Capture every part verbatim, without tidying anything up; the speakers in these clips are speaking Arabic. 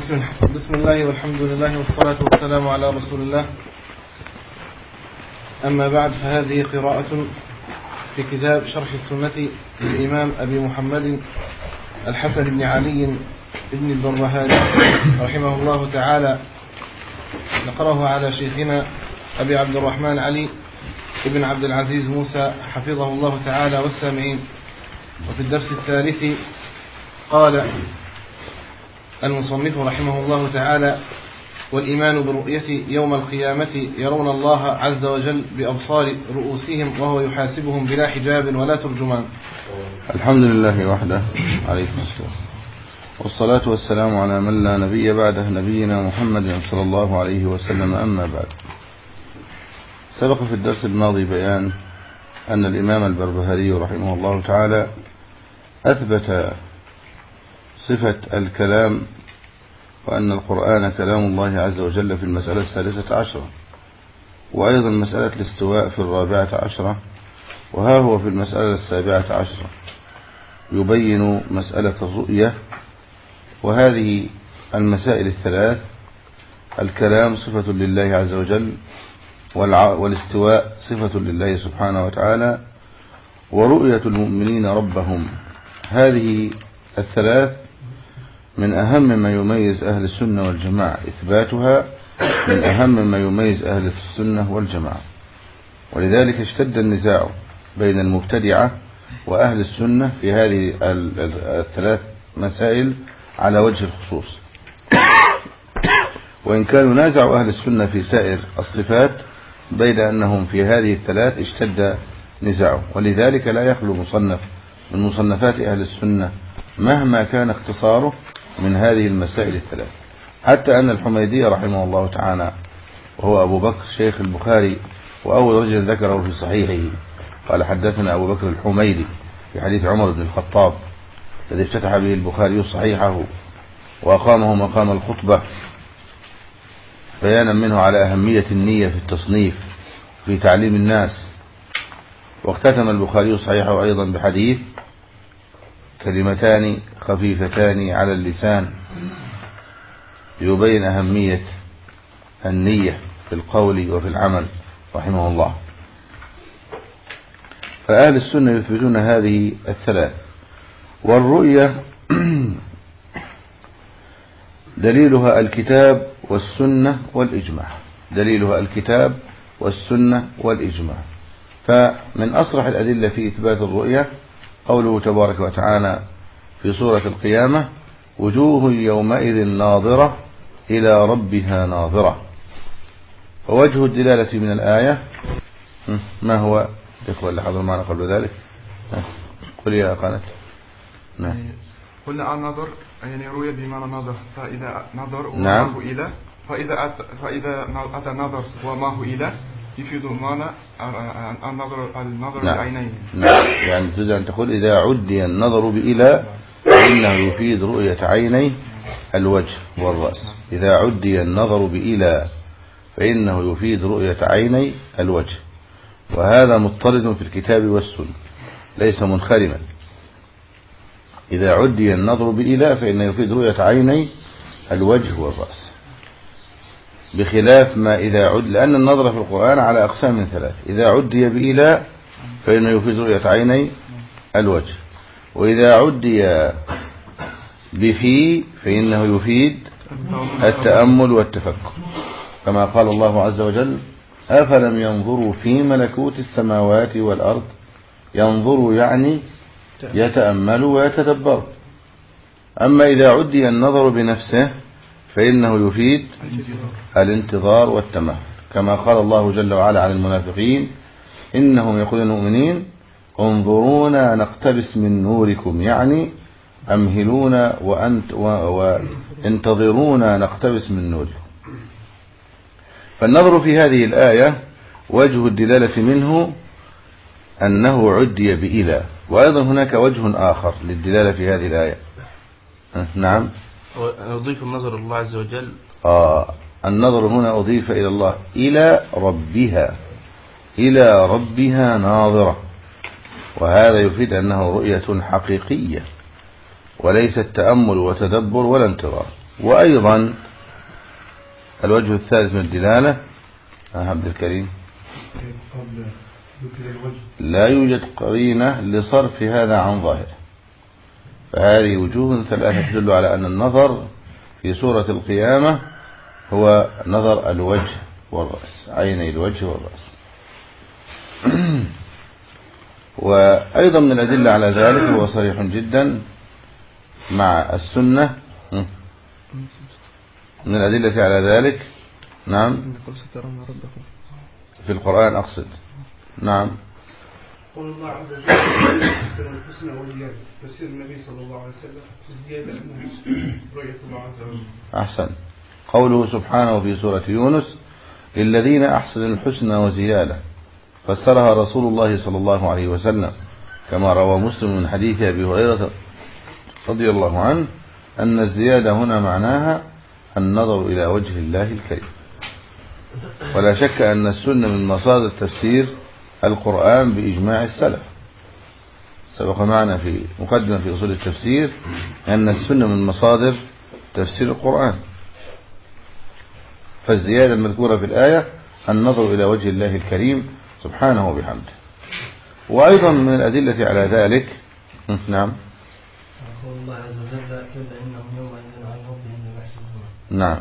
بسم, بسم الله والحمد لله والصلاة والسلام على رسول الله. أما بعد، فهذه قراءة في كتاب شرح السنة للإمام أبي محمد الحسن بن علي بن البربهاري رحمه الله تعالى. نقرأه على شيخنا أبي عبد الرحمن علي بن عبد العزيز موسى حفظه الله تعالى والسامعين. وفي الدرس الثالث قال المصنف رحمه الله تعالى: والإيمان بالرؤية يوم القيامة يرون الله عز وجل بأبصار رؤوسهم وهو يحاسبهم بلا حجاب ولا ترجمان. الحمد لله وحده عليه الصلاة والصلاة والسلام على من لا نبي بعده، نبينا محمد صلى الله عليه وسلم. أما بعد، سبق في الدرس الماضي بيان أن الإمام البربهاري رحمه الله تعالى أثبت صفة الكلام، وأن القرآن كلام الله عز وجل في المسألة الثالثة عشرة، وأيضا مسألة الاستواء في الرابعة عشرة، وها هو في المسألة السابعة عشرة يبين مسألة الرؤية. وهذه المسائل الثلاث: الكلام صفة لله عز وجل، والاستواء صفة لله سبحانه وتعالى، ورؤية المؤمنين ربهم. هذه الثلاث من أهم ما يميز أهل السنة والجماعة، إثباتها من أهم ما يميز أهل السنة والجماعة. ولذلك اشتد النزاع بين المبتدعة وأهل السنة في هذه الثلاث مسائل على وجه الخصوص، وإن كانوا نازعوا أهل السنة في سائر الصفات، بين أنهم في هذه الثلاث اشتد نزاعه. ولذلك لا يخلو مصنف من مصنفات أهل السنة مهما كان اختصاره من هذه المسائل الثلاث، حتى أن الحميدي رحمه الله تعالى، وهو أبو بكر شيخ البخاري وأول رجل ذكره في صحيحه، قال: حدثنا أبو بكر الحميدي في حديث عمر بن الخطاب الذي افتتح به البخاري صحيحه وأقامه مقام الخطبة، بيانا منه على أهمية النية في التصنيف في تعليم الناس. واختتم البخاري صحيحه أيضا بحديث: كلمتان خفيفتان على اللسان، يبين أهمية النية في القول وفي العمل رحمه الله. فأهل السنة يثبتون هذه الثلاث. والرؤية دليلها الكتاب والسنة والإجماع، دليلها الكتاب والسنة والإجماع. فمن أصرح الأدلة في إثبات الرؤية قوله تبارك وتعالى في سورة القيامة: وجوه يومئذ ناظرة إلى ربها ناظرة. ووجه الدلالة من الآية ما هو؟ الإخوة اللي حضروا معنا قبل ذلك، قل يا قناة. نعم. قلنا النظر يعني رؤية بمعنى نظر، فإذا نظر نعم. وما هو إلى، فإذا أتى فإذا أتى نظر وما هو إلى يفيد معنى النظر النظر نعم. بعينين. نعم، يعني تريد أن تقول إذا عدي النظر بإلى فإنه يفيد رؤية عيني الوجه والرأس. إذا عدي النظر بإلى فإنه يفيد رؤية عيني الوجه، وهذا مضطرد في الكتاب والسنة ليس منخرما. إذا عدي النظر بإلى فإنه يفيد رؤية عيني الوجه والرأس، بخلاف ما إذا عد، لأن النظر في القرآن على أقسام من ثلاث: إذا عدي بإلى فإنه يفيد رؤية عيني الوجه، وإذا عدي بفي فإنه يفيد التأمل والتفكر، كما قال الله عز وجل: أفلم ينظروا في ملكوت السماوات والأرض. ينظروا يعني يتأملوا ويتدبروا. أما إذا عدي النظر بنفسه فإنه يفيد الانتظار والتمهل، كما قال الله جل وعلا عن المنافقين: إنهم يقولون المؤمنين انظرونا نقتبس من نوركم، يعني أمهلونا وأنت وانتظرونا نقتبس من نوركم. فالنظر في هذه الآية وجه الدلالة منه أنه عدي بإلى، وأيضا هناك وجه آخر للدلالة في هذه الآية. نعم، أضيف النظر الله عز وجل. آه النظر هنا أضيف إلى الله، إلى ربها، إلى ربها ناظرة، وهذا يفيد أنه رؤية حقيقية وليس التأمل وتدبر ولا انتظار. وأيضا الوجه الثالث من الدلالة عبد الكريم لا يوجد قرينة لصرف هذا عن ظاهره، فهذه وجوه ثلاثة تدل على أن النظر في سورة القيامة هو نظر الوجه والرأس، عيني الوجه والرأس. وأيضا من الأدلة على ذلك هو صريح جدا مع السنة، من الأدلة على ذلك نعم في القرآن أقصد نعم قول الله عز وجل الحسنى والزيادة، تفسير النبي صلى الله عليه وسلم في الزيادة أنها رؤية الله عز وجل. أحسن. قوله سبحانه في سورة يونس للذين أحسنوا الحسنى وزيادة، فسرها رسول الله صلى الله عليه وسلم كما روى مسلم من حديث أبي هريرة رضي الله عنه أن الزيادة هنا معناها النظر إلى وجه الله الكريم. ولا شك أن السنة من مصادر تفسير القرآن بإجماع السلف، سبق معنا في مقدمة في أصول التفسير أن السنة من مصادر تفسير القرآن، فالزيادة المذكورة في الآية النظر إلى وجه الله الكريم سبحانه وبحمده. وأيضا من الأدلة على ذلك نعم قول الله عز وجل كلا إنهم يومئذ عن ربهم يحسبون. نعم.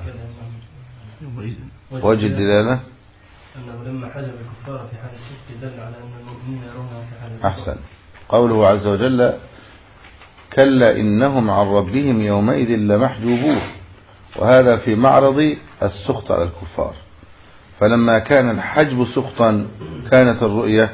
وجه الدلالة أنه لما حجب الكفار في حال الشرك دل على أن المؤمنين يرونهم في حال الكفار. أحسن. قوله عز وجل كلا إنهم عن ربهم يومئذ لمحجوبون، وهذا في معرض السخط على الكفار، فلما كان الحجب سخطا كانت الرؤية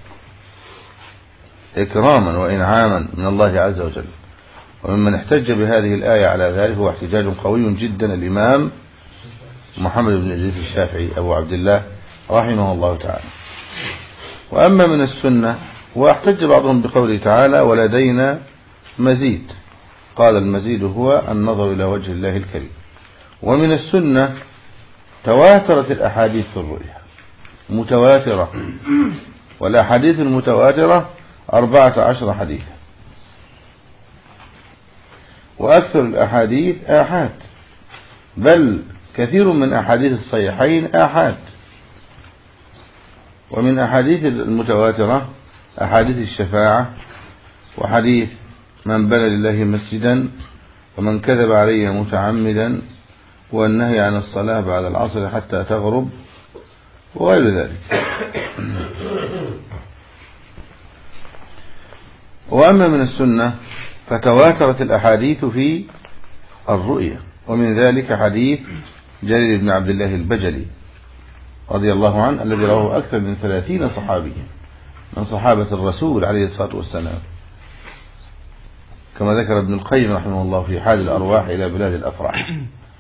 إكراما وإنعاما من الله عز وجل. وممن احتج بهذه الآية على ذلك هو احتجاج قوي جدا الإمام محمد بن إدريس الشافعي أبو عبد الله رحمه الله تعالى. وأما من السنة واحتج بعضهم بقوله تعالى ولدينا مزيد، قال المزيد هو النظر إلى وجه الله الكريم. ومن السنة تواترت الأحاديث في الرؤيا متواترة، والأحاديث المتواترة أربعة عشر حديثا، وأكثر الأحاديث آحاد، بل كثير من أحاديث الصحيحين آحاد. ومن أحاديث المتواترة أحاديث الشفاعة، وحديث من بنى لله مسجدا ومن كذب عليه متعمدا، والنهي عن الصلاة بعد العصر حتى تغرب، وغير ذلك. وأما من السنة فتواترت الأحاديث في الرؤية، ومن ذلك حديث جرير بن عبد الله البجلي رضي الله عنه الذي رواه أكثر من ثلاثين صحابيا من صحابة الرسول عليه الصلاة والسلام، كما ذكر ابن القيم رحمه الله في حال الأرواح إلى بلاد الأفراح.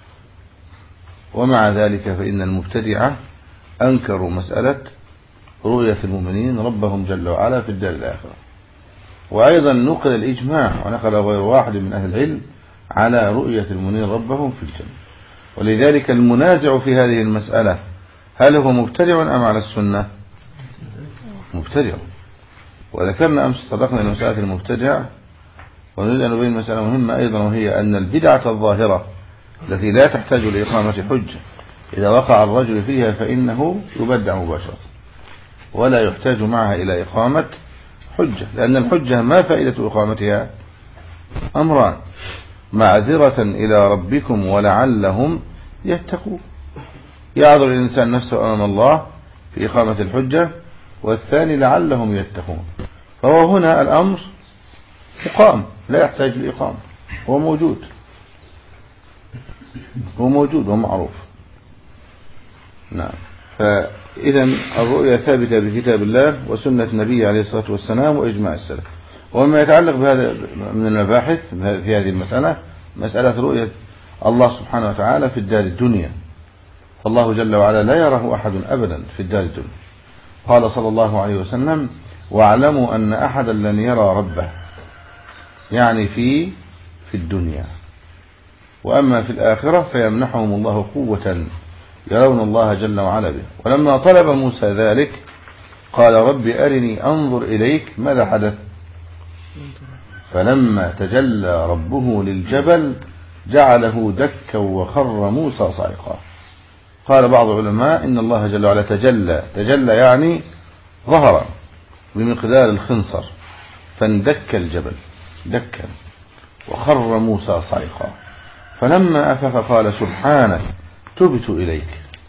ومع ذلك فإن المبتدعة أنكروا مسألة رؤية المؤمنين ربهم جل وعلا في الدار الآخرة. وأيضا نقل الإجماع ونقل غير واحد من أهل العلم على رؤية المؤمنين ربهم في الجنة. ولذلك المنازع في هذه المسألة هل هو مبتدع أم على السنة؟ مبتدع. وذكرنا أمس طرقنا إلى مسألة المبتدع، ونريد أن نبين مسألة مهمة أيضا، وهي أن البدعة الظاهرة التي لا تحتاج لإقامة حجة إذا وقع الرجل فيها فإنه يبدع مباشرة ولا يحتاج معها إلى إقامة حجة، لأن الحجة ما فائدة إقامتها؟ أمران: معذرة إلى ربكم ولعلهم يتقون، يعذر الإنسان نفسه أمام الله في إقامة الحجة، والثاني لعلهم يتقون. فهو هنا الأمر مقام لا يحتاج لإقامة، هو موجود هو موجود ومعروف. نعم. فإذا الرؤيا ثابتة بكتاب الله وسنة النبي عليه الصلاة والسلام وإجماع السلف. وما يتعلق بهذا من المباحث في هذه المسألة مسألة رؤية الله سبحانه وتعالى في الدار الدنيا، فالله جل وعلا لا يراه أحد أبدا في الدار الدنيا. قال صلى الله عليه وسلم: واعلموا أن أحدا لن يرى ربه، يعني في في الدنيا. وأما في الآخرة فيمنحهم الله قوة يرون الله جل وعلا به. ولما طلب موسى ذلك قال: رب أرني أنظر إليك. ماذا حدث؟ فلما تجلى ربه للجبل جعله دكا وخر موسى صعقا. قال بعض العلماء إن الله جل وعلا تجلى، تجلى يعني ظهر بمقدار الخنصر، فاندك الجبل دكا وخر موسى صعقا، فلما أفق قال سبحانك تبت إليك.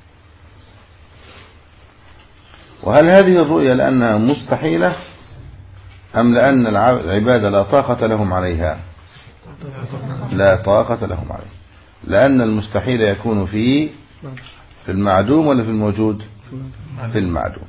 وهل هذه الرؤيا لأنها مستحيلة أم لأن العباد لا طاقة لهم عليها؟ لا طاقة لهم عليها، لأن المستحيل يكون في في المعدوم ولا في الموجود؟ في المعدوم.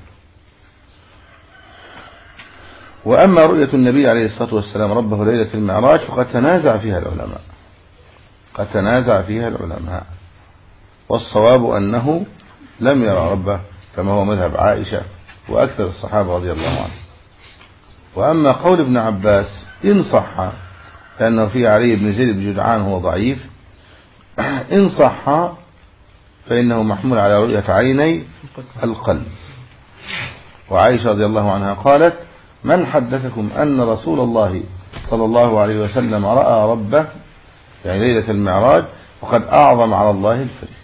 وأما رؤية النبي عليه الصلاة والسلام ربه ليلة المعراج فقد تنازع فيها العلماء، قد تنازع فيها العلماء، والصواب أنه لم يرى ربه كما هو مذهب عائشة وأكثر الصحابة رضي الله عنهم. وأما قول ابن عباس إن صح، لأنه في علي بن زيد بن جدعان هو ضعيف، إن صح فإنه محمول على رؤية عيني القلب. وعائشة رضي الله عنها قالت من حدثكم أن رسول الله صلى الله عليه وسلم رأى ربه يعني ليلة المعراج وقد أعظم على الله الفري.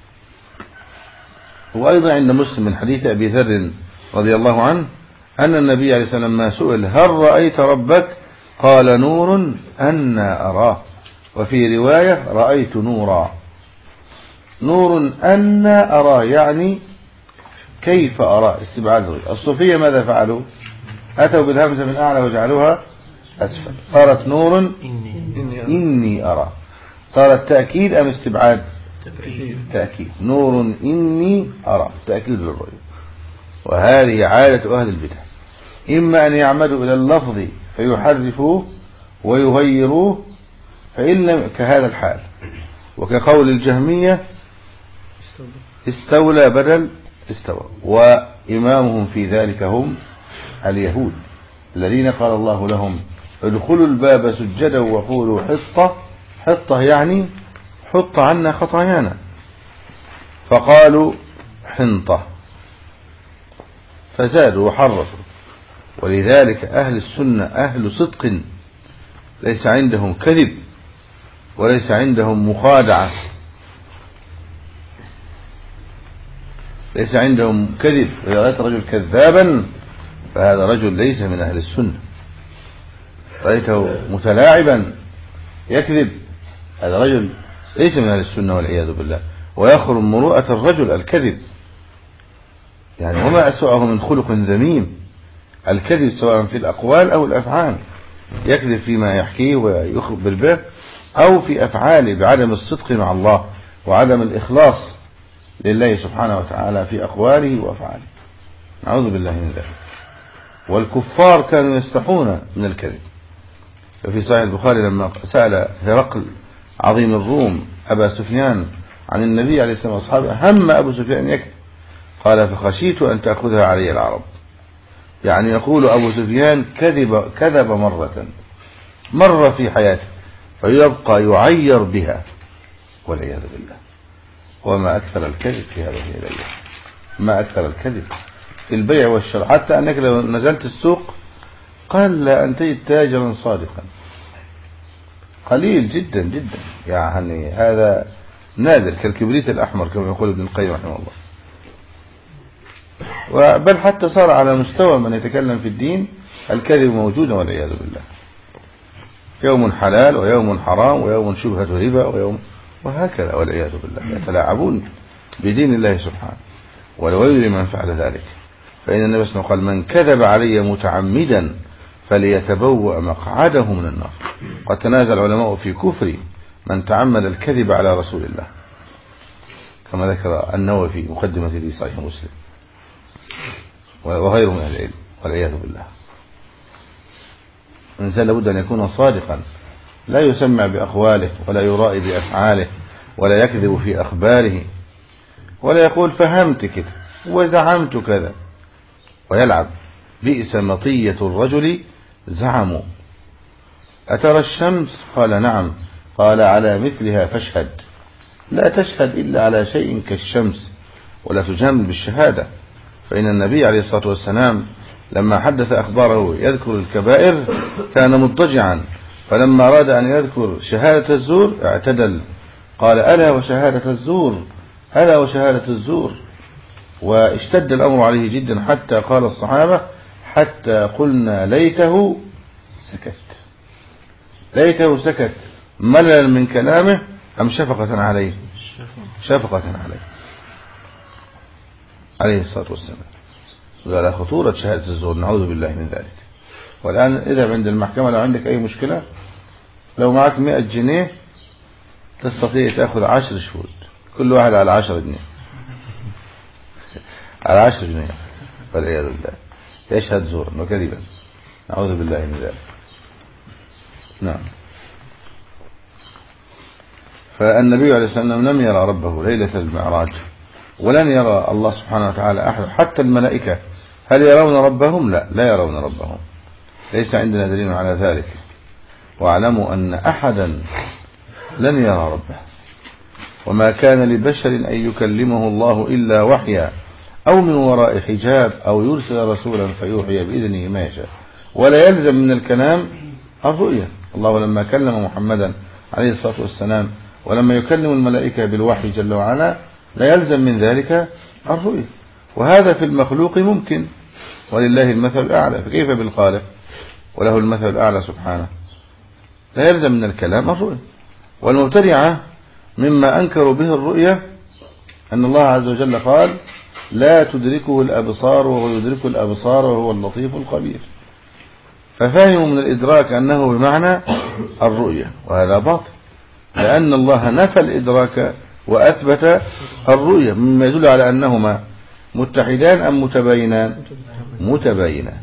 وأيضا عند مسلم من حديث أبي ذر رضي الله عنه أن النبي عليه الصلاة والسلام ما سئل هل رأيت ربك قال نور أنا أراه، وفي رواية رأيت نورا. نور أنا أراه يعني كيف أراه، استبعاد الرؤية. الصوفية ماذا فعلوا؟ أتوا بالهمزة من أعلى وجعلوها أسفل، صارت نور إني, إني أرى. صارت تأكيد أم استبعاد؟ تأكيد. نور إني أرى تأكيد للرؤية. وهذه عادة أهل البدع، إما أن يعمدوا إلى اللفظ فيحرفوه ويغيروه، فإن لم كهذا الحال، وكقول الجهمية استولى بدل استوى. وإمامهم في ذلك هم اليهود الذين قال الله لهم ادخلوا الباب سجدا وقولوا حطة، حطة يعني حط عنا خطايانا، فقالوا حنطة فزادوا وحرفوا. ولذلك أهل السنة أهل صدق، ليس عندهم كذب وليس عندهم مخادعة، ليس عندهم كذب. وإذا رأيت رجل كذابا فهذا رجل ليس من أهل السنة. رأيته متلاعبا يكذب هذا رجل ليس من أهل السنة والعياذ بالله. ويخرم مروءة الرجل الكذب، يعني وما أسوأه من خلق ذميم الكذب سواء في الأقوال أو الأفعال. يكذب فيما يحكيه ويخبر به، أو في أفعاله بعدم الصدق مع الله وعدم الإخلاص لله سبحانه وتعالى في أقواله وأفعاله. نعوذ بالله من ذلك. والكفار كانوا يستحون من الكذب. وفي صحيح البخاري لما سأل هرقل عظيم الروم أبا سفيان عن النبي عليه الصلاة والسلام هم أبو سفيان يكذب، قال فخشيت أن تأخذها علي العرب. يعني يقول أبو سفيان كذب كذب مرة مرة في حياته فيبقى يعير بها والعياذ بالله. وما أكثر الكذب في هذه الأيام، ما أكثر الكذب في البيع والشراء، حتى أنك لو نزلت السوق قال لا أن تجد تاجرا صادقا، قليل جدا جدا، يعني هذا نادر كالكبريت الأحمر كما يقول ابن القيم رحمه الله. بل حتى صار على مستوى من يتكلم في الدين الكذب موجودا والعياذ بالله. يوم حلال ويوم حرام ويوم شبهة ربا ويوم وهكذا والعياذ بالله. يتلاعبون بدين الله سبحانه. والويل لمن فعل ذلك، فإن النبي صلى الله عليه وسلم قال من كذب علي متعمدا فليتبوأ مقعده من النار. قد تنازل العلماء في كفر من تعمد الكذب على رسول الله، كما ذكر النووي في مقدمة في صحيح مسلم وغيره من العلم والعياذ بالله. الإنسان لابد أن يكون صادقا، لا يسمع بأقواله ولا يرائي بأفعاله ولا يكذب في أخباره ولا يقول فهمت كده وزعمت كذا ويلعب. بئس مطية الرجل زعموا. أترى الشمس؟ قال نعم. قال على مثلها فاشهد. لا تشهد إلا على شيء كالشمس ولا تجامل بالشهادة. فإن النبي عليه الصلاة والسلام لما حدث أخباره يذكر الكبائر كان مضطجعا فلما أراد أن يذكر شهادة الزور اعتدل، قال ألا وشهادة الزور، ألا وشهادة الزور. واشتد الأمر عليه جدا حتى قال الصحابة حتى قلنا ليته سكت، ليته سكت مللا من كلامه أم شفقة عليه، شفقة عليه عليه الصلاة والسلام. وعلى خطورة شهادة الزور، نعوذ بالله من ذلك. والآن إذا عند المحكمة لو عندك أي مشكلة، لو معك مئة جنيه تستطيع تأخذ عشر شهود، كل واحد على عشر جنيه على عشر جنيه، والعياذ بالله، يشهد زورا وكذبا، نعوذ بالله من ذلك. نعم. فالنبي عليه الصلاة والسلام لم يرى ربه ليلة المعراج، ولن يرى الله سبحانه وتعالى أحد، حتى الملائكة هل يرون ربهم؟ لا، لا يرون ربهم، ليس عندنا دليل على ذلك. واعلموا أن أحدا لن يرى ربه، وما كان لبشر أن يكلمه الله إلا وحيا أو من وراء حجاب أو يرسل رسولا فيوحي بإذنه ما يشاء. ولا يلزم من الكلام الرؤية. الله لما كلم محمدا عليه الصلاة والسلام ولما يكلم الملائكة بالوحي جل وعلا لا يلزم من ذلك الرؤية، وهذا في المخلوق ممكن، ولله المثل الأعلى، فكيف بالخالق وله المثل الأعلى سبحانه؟ لا يلزم من الكلام الرؤية. والمبتدعة مما أنكروا به الرؤية أن الله عز وجل قال لا تدركه الأبصار وهو يدرك الأبصار وهو اللطيف الخبير، ففهموا من الإدراك أنه بمعنى الرؤية، وهذا باطل، لأن الله نفى الإدراك وأثبت الرؤية، مما يدل على أنهما متحدان أم متباينان؟ متباينان.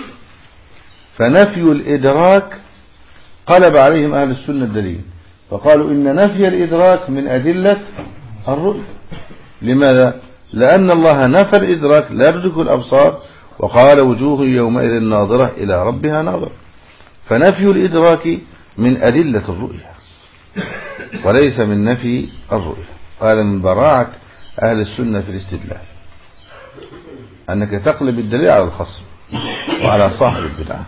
فنفي الإدراك قلب عليهم أهل السنة الدليل، فقالوا إن نفي الإدراك من أدلة الرؤية. لماذا؟ لأن الله نفى الإدراك لا تدرك الأبصار، وقال وجوه يومئذ ناظرة إلى ربها ناظرة، فنفي الإدراك من أدلة الرؤية وليس من نفي الرؤية. هذا من براعة أهل السنة في الاستدلال، أنك تقلب الدليل على الخصم وعلى صاحب البدعة.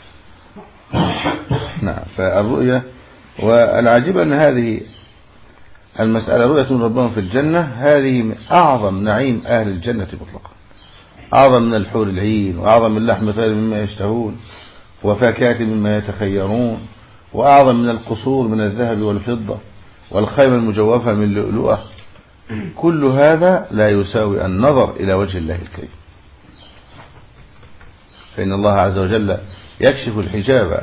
نعم. فالرؤية، والعجيب أن هذه المسألة رؤية ربهم في الجنة هذه من أعظم نعيم أهل الجنة مطلقا، أعظم من الحور العين، وأعظم من لحم طير مما يشتهون، وفاكهة مما يتخيرون، وأعظم من القصور من الذهب والفضة، والخيمة المجوفة من لؤلؤة. كل هذا لا يساوي النظر إلى وجه الله الكريم، فإن الله عز وجل يكشف الحجاب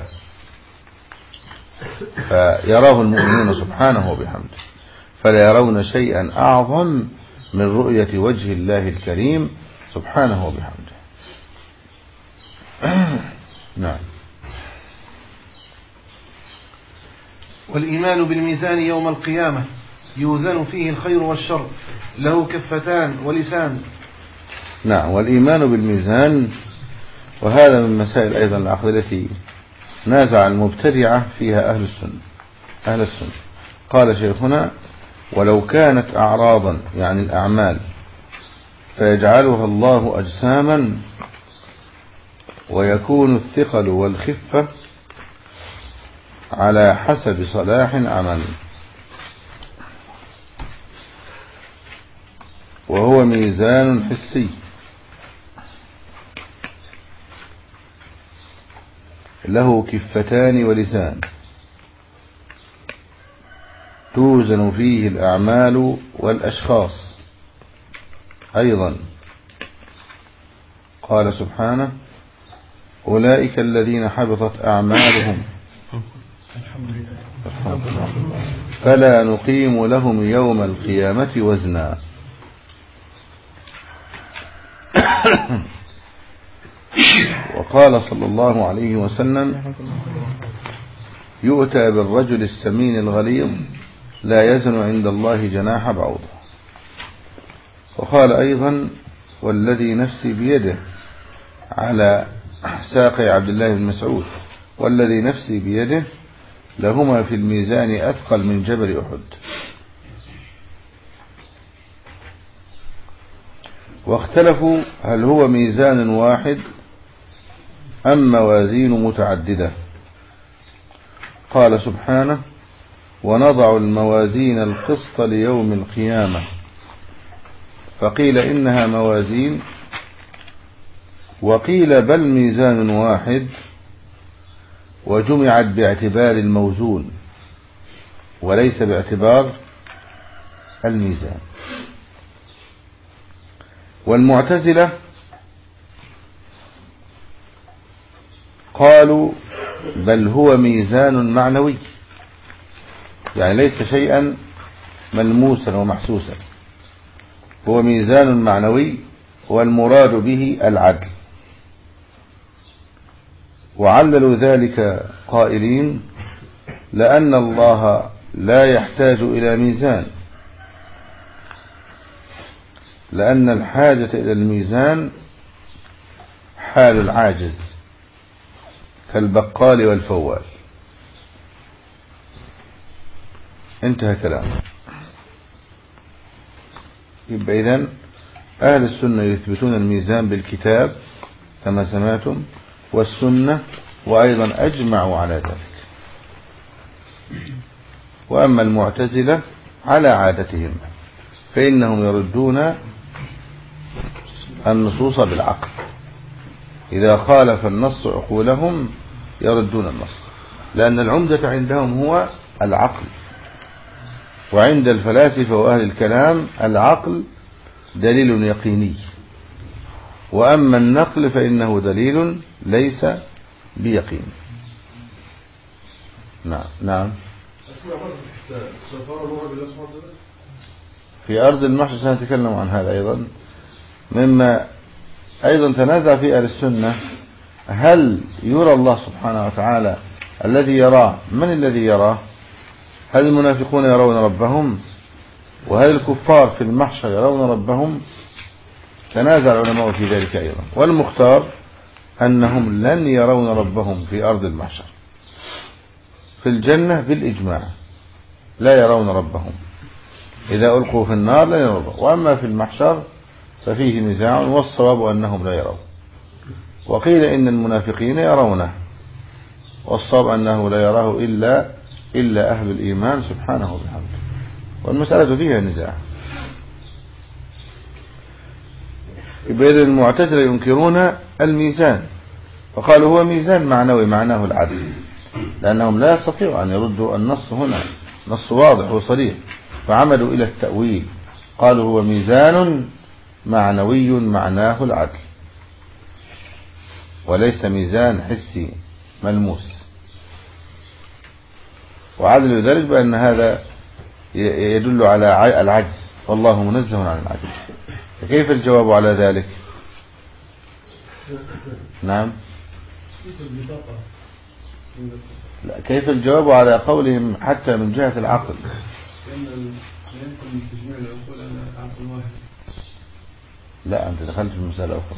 فيراه المؤمنون سبحانه وبحمده، فلا يرون شيئا أعظم من رؤية وجه الله الكريم سبحانه وبحمده. نعم. والإيمان بالميزان يوم القيامة يوزن فيه الخير والشر، له كفتان ولسان. نعم. والإيمان بالميزان، وهذا من مسائل أيضا العقل التي نازع المبتدعة فيها أهل السنة أهل السنة قال شيخنا ولو كانت أعراضا يعني الأعمال فيجعلها الله أجساما ويكون الثقل والخفة على حسب صلاح عمل، وهو ميزان حسي له كفتان ولسان توزن فيه الأعمال والأشخاص. أيضا قال سبحانه أولئك الذين حبطت أعمالهم فلا نقيم لهم يوم القيامة وزنا. وقال صلى الله عليه وسلم يؤتى بالرجل السمين الغليظ لا يزن عند الله جناح بعوضة. وقال أيضا والذي نفسي بيده على ساقي عبد الله بن مسعود والذي نفسي بيده لهما في الميزان أثقل من جبل أحد. واختلفوا هل هو ميزان واحد أم موازين متعددة. قال سبحانه ونضع الموازين القسط ليوم القيامة، فقيل إنها موازين، وقيل بل ميزان واحد وجمعت باعتبار الموزون وليس باعتبار الميزان. والمعتزلة قالوا بل هو ميزان معنوي، يعني ليس شيئا ملموسا ومحسوسا، هو ميزان معنوي والمراد به العدل. وعللوا ذلك قائلين لأن الله لا يحتاج إلى ميزان، لأن الحاجة إلى الميزان حال العاجز كالبقال والفوال. انتهى كلامه. يبقى إذن أهل السنة يثبتون الميزان بالكتاب كما سمعتم والسنة، وأيضا أجمعوا على ذلك. وأما المعتزلة على عادتهم فإنهم يردون النصوص بالعقل، إذا خالف النص عقولهم يردون النص، لأن العمدة عندهم هو العقل، وعند الفلاسفة وأهل الكلام العقل دليل يقيني، وأما النقل فإنه دليل ليس بيقين. نعم نعم. في أرض المحشر سنتكلم عن هذا أيضا. مما أيضا تنازع في أهل السنة هل يرى الله سبحانه وتعالى الذي يراه؟ من الذي يراه؟ هل المنافقون يرون ربهم؟ وهل الكفار في المحشر يرون ربهم؟ تنازع العلماء في ذلك أيضا. والمختار أنهم لن يرون ربهم في أرض المحشر. في الجنة بالإجماع لا يرون ربهم، إذا ألقوا في النار لا يرون ربهم. وأما في المحشر ففيه نزاع، والصواب أنهم لا يرون. وقيل إن المنافقين يرونه، والصواب أنه لا يراه إلا إلا أهل الإيمان سبحانه وبحمده. والمسألة فيها نزاع. يبقى المعتزلة ينكرون الميزان، فقالوا هو ميزان معنوي معناه العدل، لأنهم لا يستطيعوا أن يردوا النص هنا، نص واضح وصريح، فعمدوا إلى التأويل، قالوا هو ميزان معنوي معناه العدل وليس ميزان حسي ملموس. وعدل ذلك بأن هذا يدل على العجز، والله منزه عن العجز. فكيف الجواب على ذلك؟ نعم. لا، كيف الجواب على قولهم حتى من جهة العقل؟ لا، أنت دخلت في مسألة أخرى.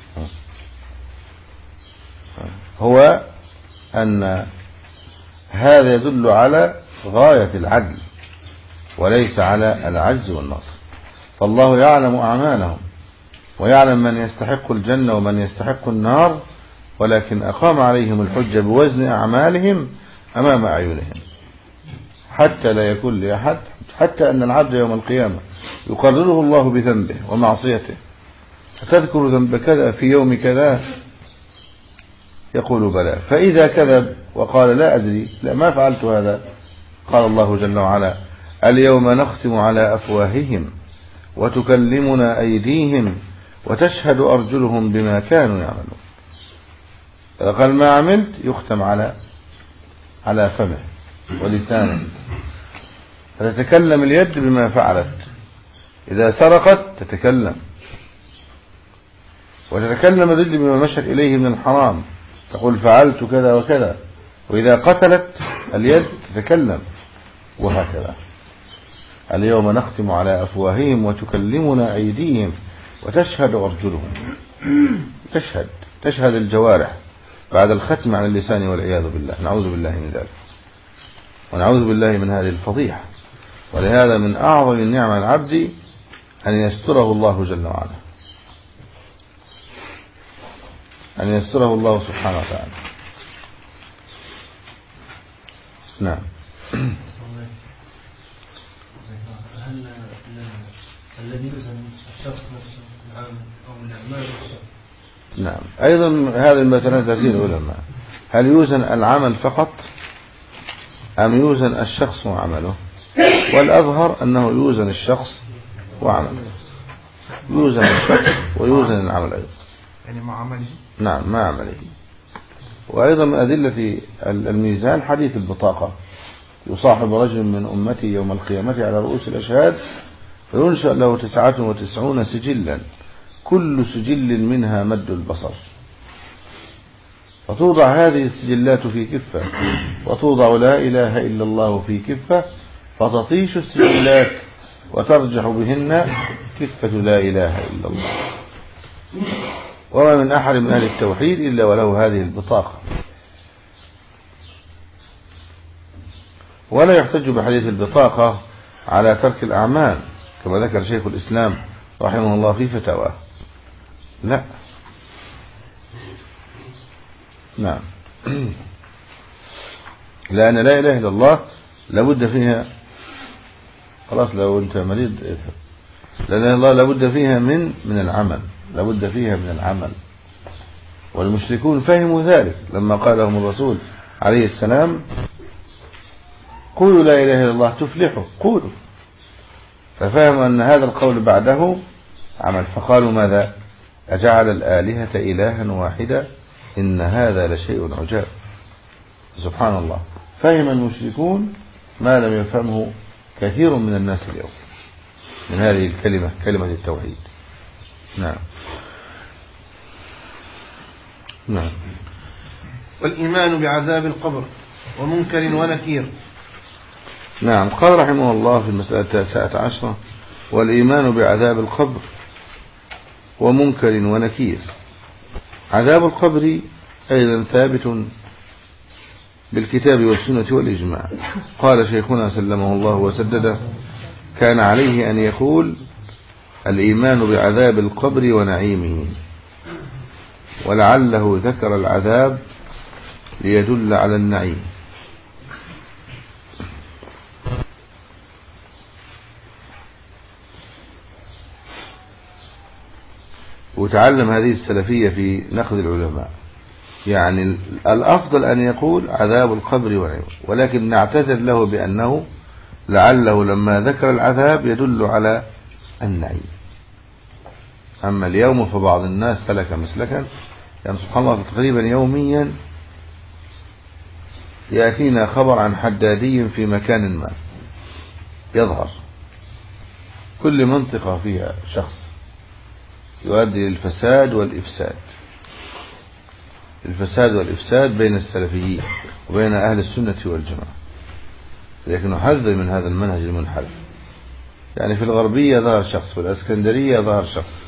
هو أن هذا يدل على غاية العدل وليس على العجز والنقص. فالله يعلم أعمالهم ويعلم من يستحق الجنة ومن يستحق النار، ولكن أقام عليهم الحجة بوزن أعمالهم أمام أعينهم حتى لا يكون لأحد، حتى أن العبد يوم القيامة يقرره الله بذنبه ومعصيته، فتذكر ذنب كذا في يوم كذا، يقول بلى، فإذا كذب وقال لا أدري، لا ما فعلت هذا، قال الله جل وعلا اليوم نختم على أفواههم وتكلمنا أيديهم وتشهد أرجلهم بما كانوا يعملون. قال ما عملت يختم على على فمه ولسانه، فتتكلم اليد بما فعلت، إذا سرقت تتكلم، وتتكلم الرجل بما مشت إليه من الحرام، تقول فعلت كذا وكذا، وإذا قتلت اليد تتكلم، وهكذا. اليوم نختم على أفواههم وتكلمنا أيديهم وتشهد أرجلهم. تشهد تشهد الجوارح بعد الختم عن اللسان، والعياذ بالله، نعوذ بالله من ذلك، ونعوذ بالله من هذه الفضيحة. ولهذا من أعظم النعم على العبد أن يستره الله جل وعلا، أن يستره الله سبحانه وتعالى. نعم. هل الذي يوزن الشخص نفسه العامل أو الأعمال الشخص؟ نعم، أيضا هذا ما تنازل فيه العلماء، هل يوزن العمل فقط أم يوزن الشخص وعمله؟ والأظهر أنه يوزن الشخص وعمله، يوزن الشخص ويوزن العمل أيضا، يعني مع عمله. نعم مع عمله. وأيضا من أدلة الميزان حديث البطاقة، يصاحب رجل من أمتي يوم القيامة على رؤوس الأشهاد فينشأ له تسعة وتسعون سجلا كل سجل منها مد البصر، فتوضع هذه السجلات في كفة وتوضع لا إله إلا الله في كفة، فتطيش السجلات وترجح بهن كفة لا إله إلا الله. وما من أحد من أهل التوحيد إلا وله هذه البطاقة. ولا يحتج بحديث البطاقة على ترك الأعمال كما ذكر شيخ الإسلام رحمه الله في فتاواه، لا. نعم، لأن لا إله إلا الله لابد فيها، خلاص لو أنت مريض لا إله إلا الله لابد فيها من من العمل، لابد فيها من العمل. والمشركون فهموا ذلك لما قال لهم الرسول عليه السلام قولوا لا إله إلا الله تفلحوا، قولوا، ففهموا أن هذا القول بعده عمل، فقالوا ماذا؟ أجعل الآلهة إلها واحدا إن هذا لشيء عجاب. سبحان الله، فهم المشركون ما لم يفهمه كثير من الناس اليوم من هذه الكلمة، كلمة التوحيد. نعم. نعم. والإيمان بعذاب القبر ومنكر ونكير. نعم، قال رحمه الله في المسألة التاسعة عشرة والإيمان بعذاب القبر ومنكر ونكير. عذاب القبر أيضا ثابت بالكتاب والسنة والإجماع. قال شيخنا سلمه الله وسدده كان عليه أن يقول الإيمان بعذاب القبر ونعيمه، ولعله ذكر العذاب ليدل على النعيم. وتعلم هذه السلفية في نقد العلماء، يعني الأفضل أن يقول عذاب القبر ونعيمه، ولكن نعتذر له بأنه لعله لما ذكر العذاب يدل على النعيم. أما اليوم فبعض الناس سلك مسلكا، يعني سبحان الله تقريبا يوميا يأتينا خبر عن حدادي في مكان ما يظهر، كل منطقة فيها شخص يؤدي للفساد والإفساد، الفساد والإفساد بين السلفيين وبين أهل السنة والجماعة. لكن نحذر من هذا المنهج المنحرف. يعني في الغربية ظهر شخص، في الإسكندرية ظهر شخص،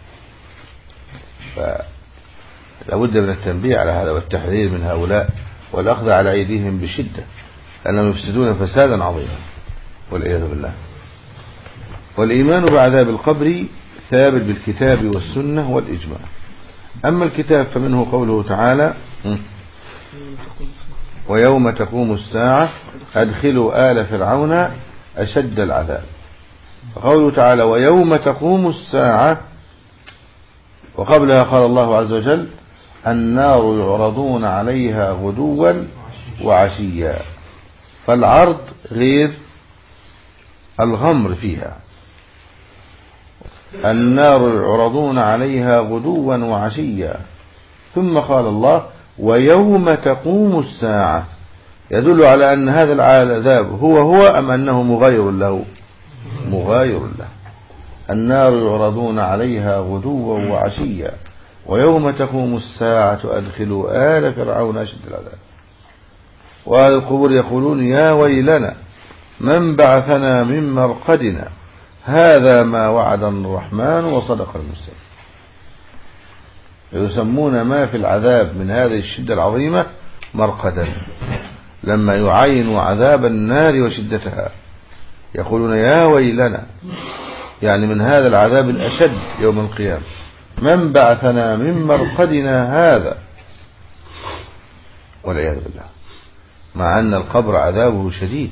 فلا بد من التنبيه على هذا والتحذير من هؤلاء والأخذ على أيديهم بشدة، لأنهم يفسدون فسادا عظيما والعياذ بالله. والإيمان بعذاب القبر ثابت بالكتاب والسنة والإجماع. أما الكتاب فمنه قوله تعالى ويوم تقوم الساعة أدخلوا آل فرعون أشد العذاب. فقوله تعالى ويوم تقوم الساعة، وقبلها قال الله عز وجل النار يعرضون عليها غدوا وعشيا، فالعرض غير الغمر فيها. النار يعرضون عليها غدوا وعشيا، ثم قال الله ويوم تقوم الساعة، يدل على أن هذا العذاب هو هو أم أنه مغاير له؟ مغاير له. النار يعرضون عليها غدوا وعشيا ويوم تقوم الساعة أدخلوا آل فرعون أشد العذاب. وأهل القبور يقولون يا ويلنا من بعثنا من مرقدنا هذا ما وعد الرحمن وصدق المرسلين. يسمون ما في العذاب من هذه الشدة العظيمة مرقدا، لما يعين عذاب النار وشدتها يقولون يا ويلنا، يعني من هذا العذاب الأشد يوم القيامة، من بعثنا من مرقدنا هذا، والعياذ بالله. مع أن القبر عذابه شديد.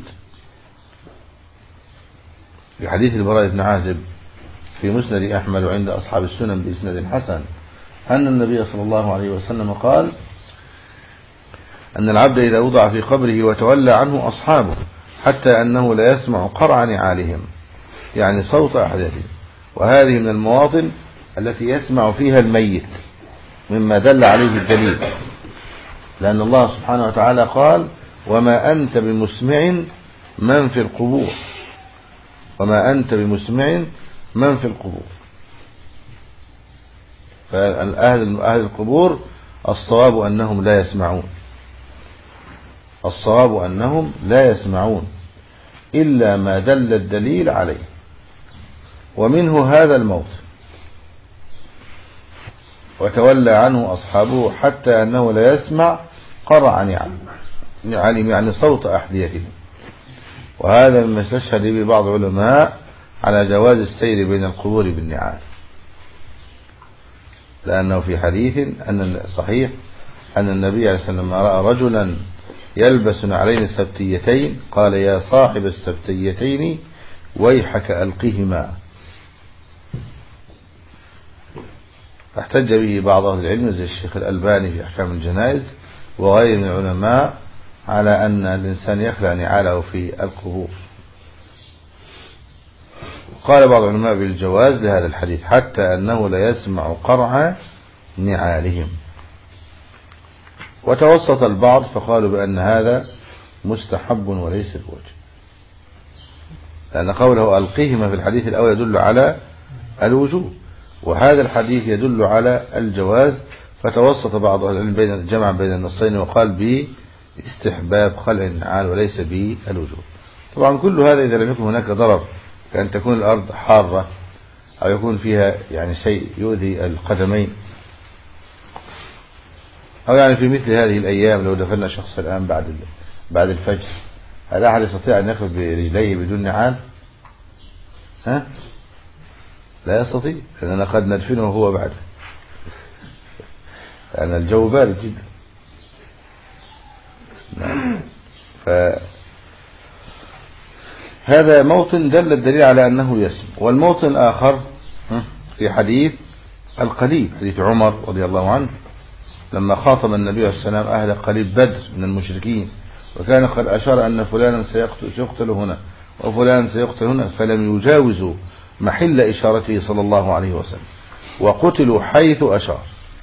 في حديث البراء بن عازب في مسند أحمد وعند أصحاب السنن بإسناد الحسن أن النبي صلى الله عليه وسلم قال أن العبد إذا وضع في قبره وتولى عنه أصحابه حتى أنه لا يسمع قرع نعالهم، يعني صوت أحدهم. وهذه من المواطن التي يسمع فيها الميت مما دل عليه الدليل، لأن الله سبحانه وتعالى قال وما أنت بمسمع من في القبور، وما أنت بمسمع من في القبور. فأهل أهل القبور الصواب أنهم لا يسمعون، الصواب أنهم لا يسمعون إلا ما دل الدليل عليه، ومنه هذا الموت وتولى عنه أصحابه حتى أنه لا يسمع قرع نعالهم، يعني صوت أحذيتهم. وهذا مما استشهد به بعض العلماء على جواز السير بين القبور بالنعال، لأنه في حديث أن صحيح أن النبي عليه الصلاة والسلام رأى رجلا يلبس نعلين السبتيتين قال يا صاحب السبتيتين ويحك ألقهما. فاحتج به بعض أهل العلم زي الشيخ الألباني في أحكام الجنائز وغير من العلماء على أن الإنسان يخلع نعاله في القبور. قال بعض العلماء بالجواز لهذا الحديث حتى أنه لا يسمع قرع نعالهم. وتوسط البعض فقالوا بأن هذا مستحب وليس بوجه، لأن قوله ألقيهما في الحديث الأول يدل على الوجوب، وهذا الحديث يدل على الجواز. فتوسط بعض أهل العلم بين الجمع بين النصين وقال باستحباب خلع النعال وليس بالوجوب. طبعا كل هذا إذا لم يكن هناك ضرر كأن تكون الأرض حارة أو يكون فيها يعني شيء يؤذي القدمين، أو يعني في مثل هذه الأيام لو دفن شخص الآن بعد بعد الفجر، هل أحد يستطيع أن يقف برجليه بدون نعال؟ ها؟ لا يستطيع، لأننا قد ندفنه وهو بعد، لأن الجو بارد جدا. نعم. فهذا موطن دل الدليل على أنه يسمع. والموطن الآخر في حديث القليب، حديث عمر رضي الله عنه لما خاطب النبي عليه السلام أهل قليب بدر من المشركين، وكان قد أشار أن فلانا سيقتل هنا وفلانا سيقتل هنا، فلم يجاوزوا محل إشارته صلى الله عليه وسلم، وقتلوا حيث أشار،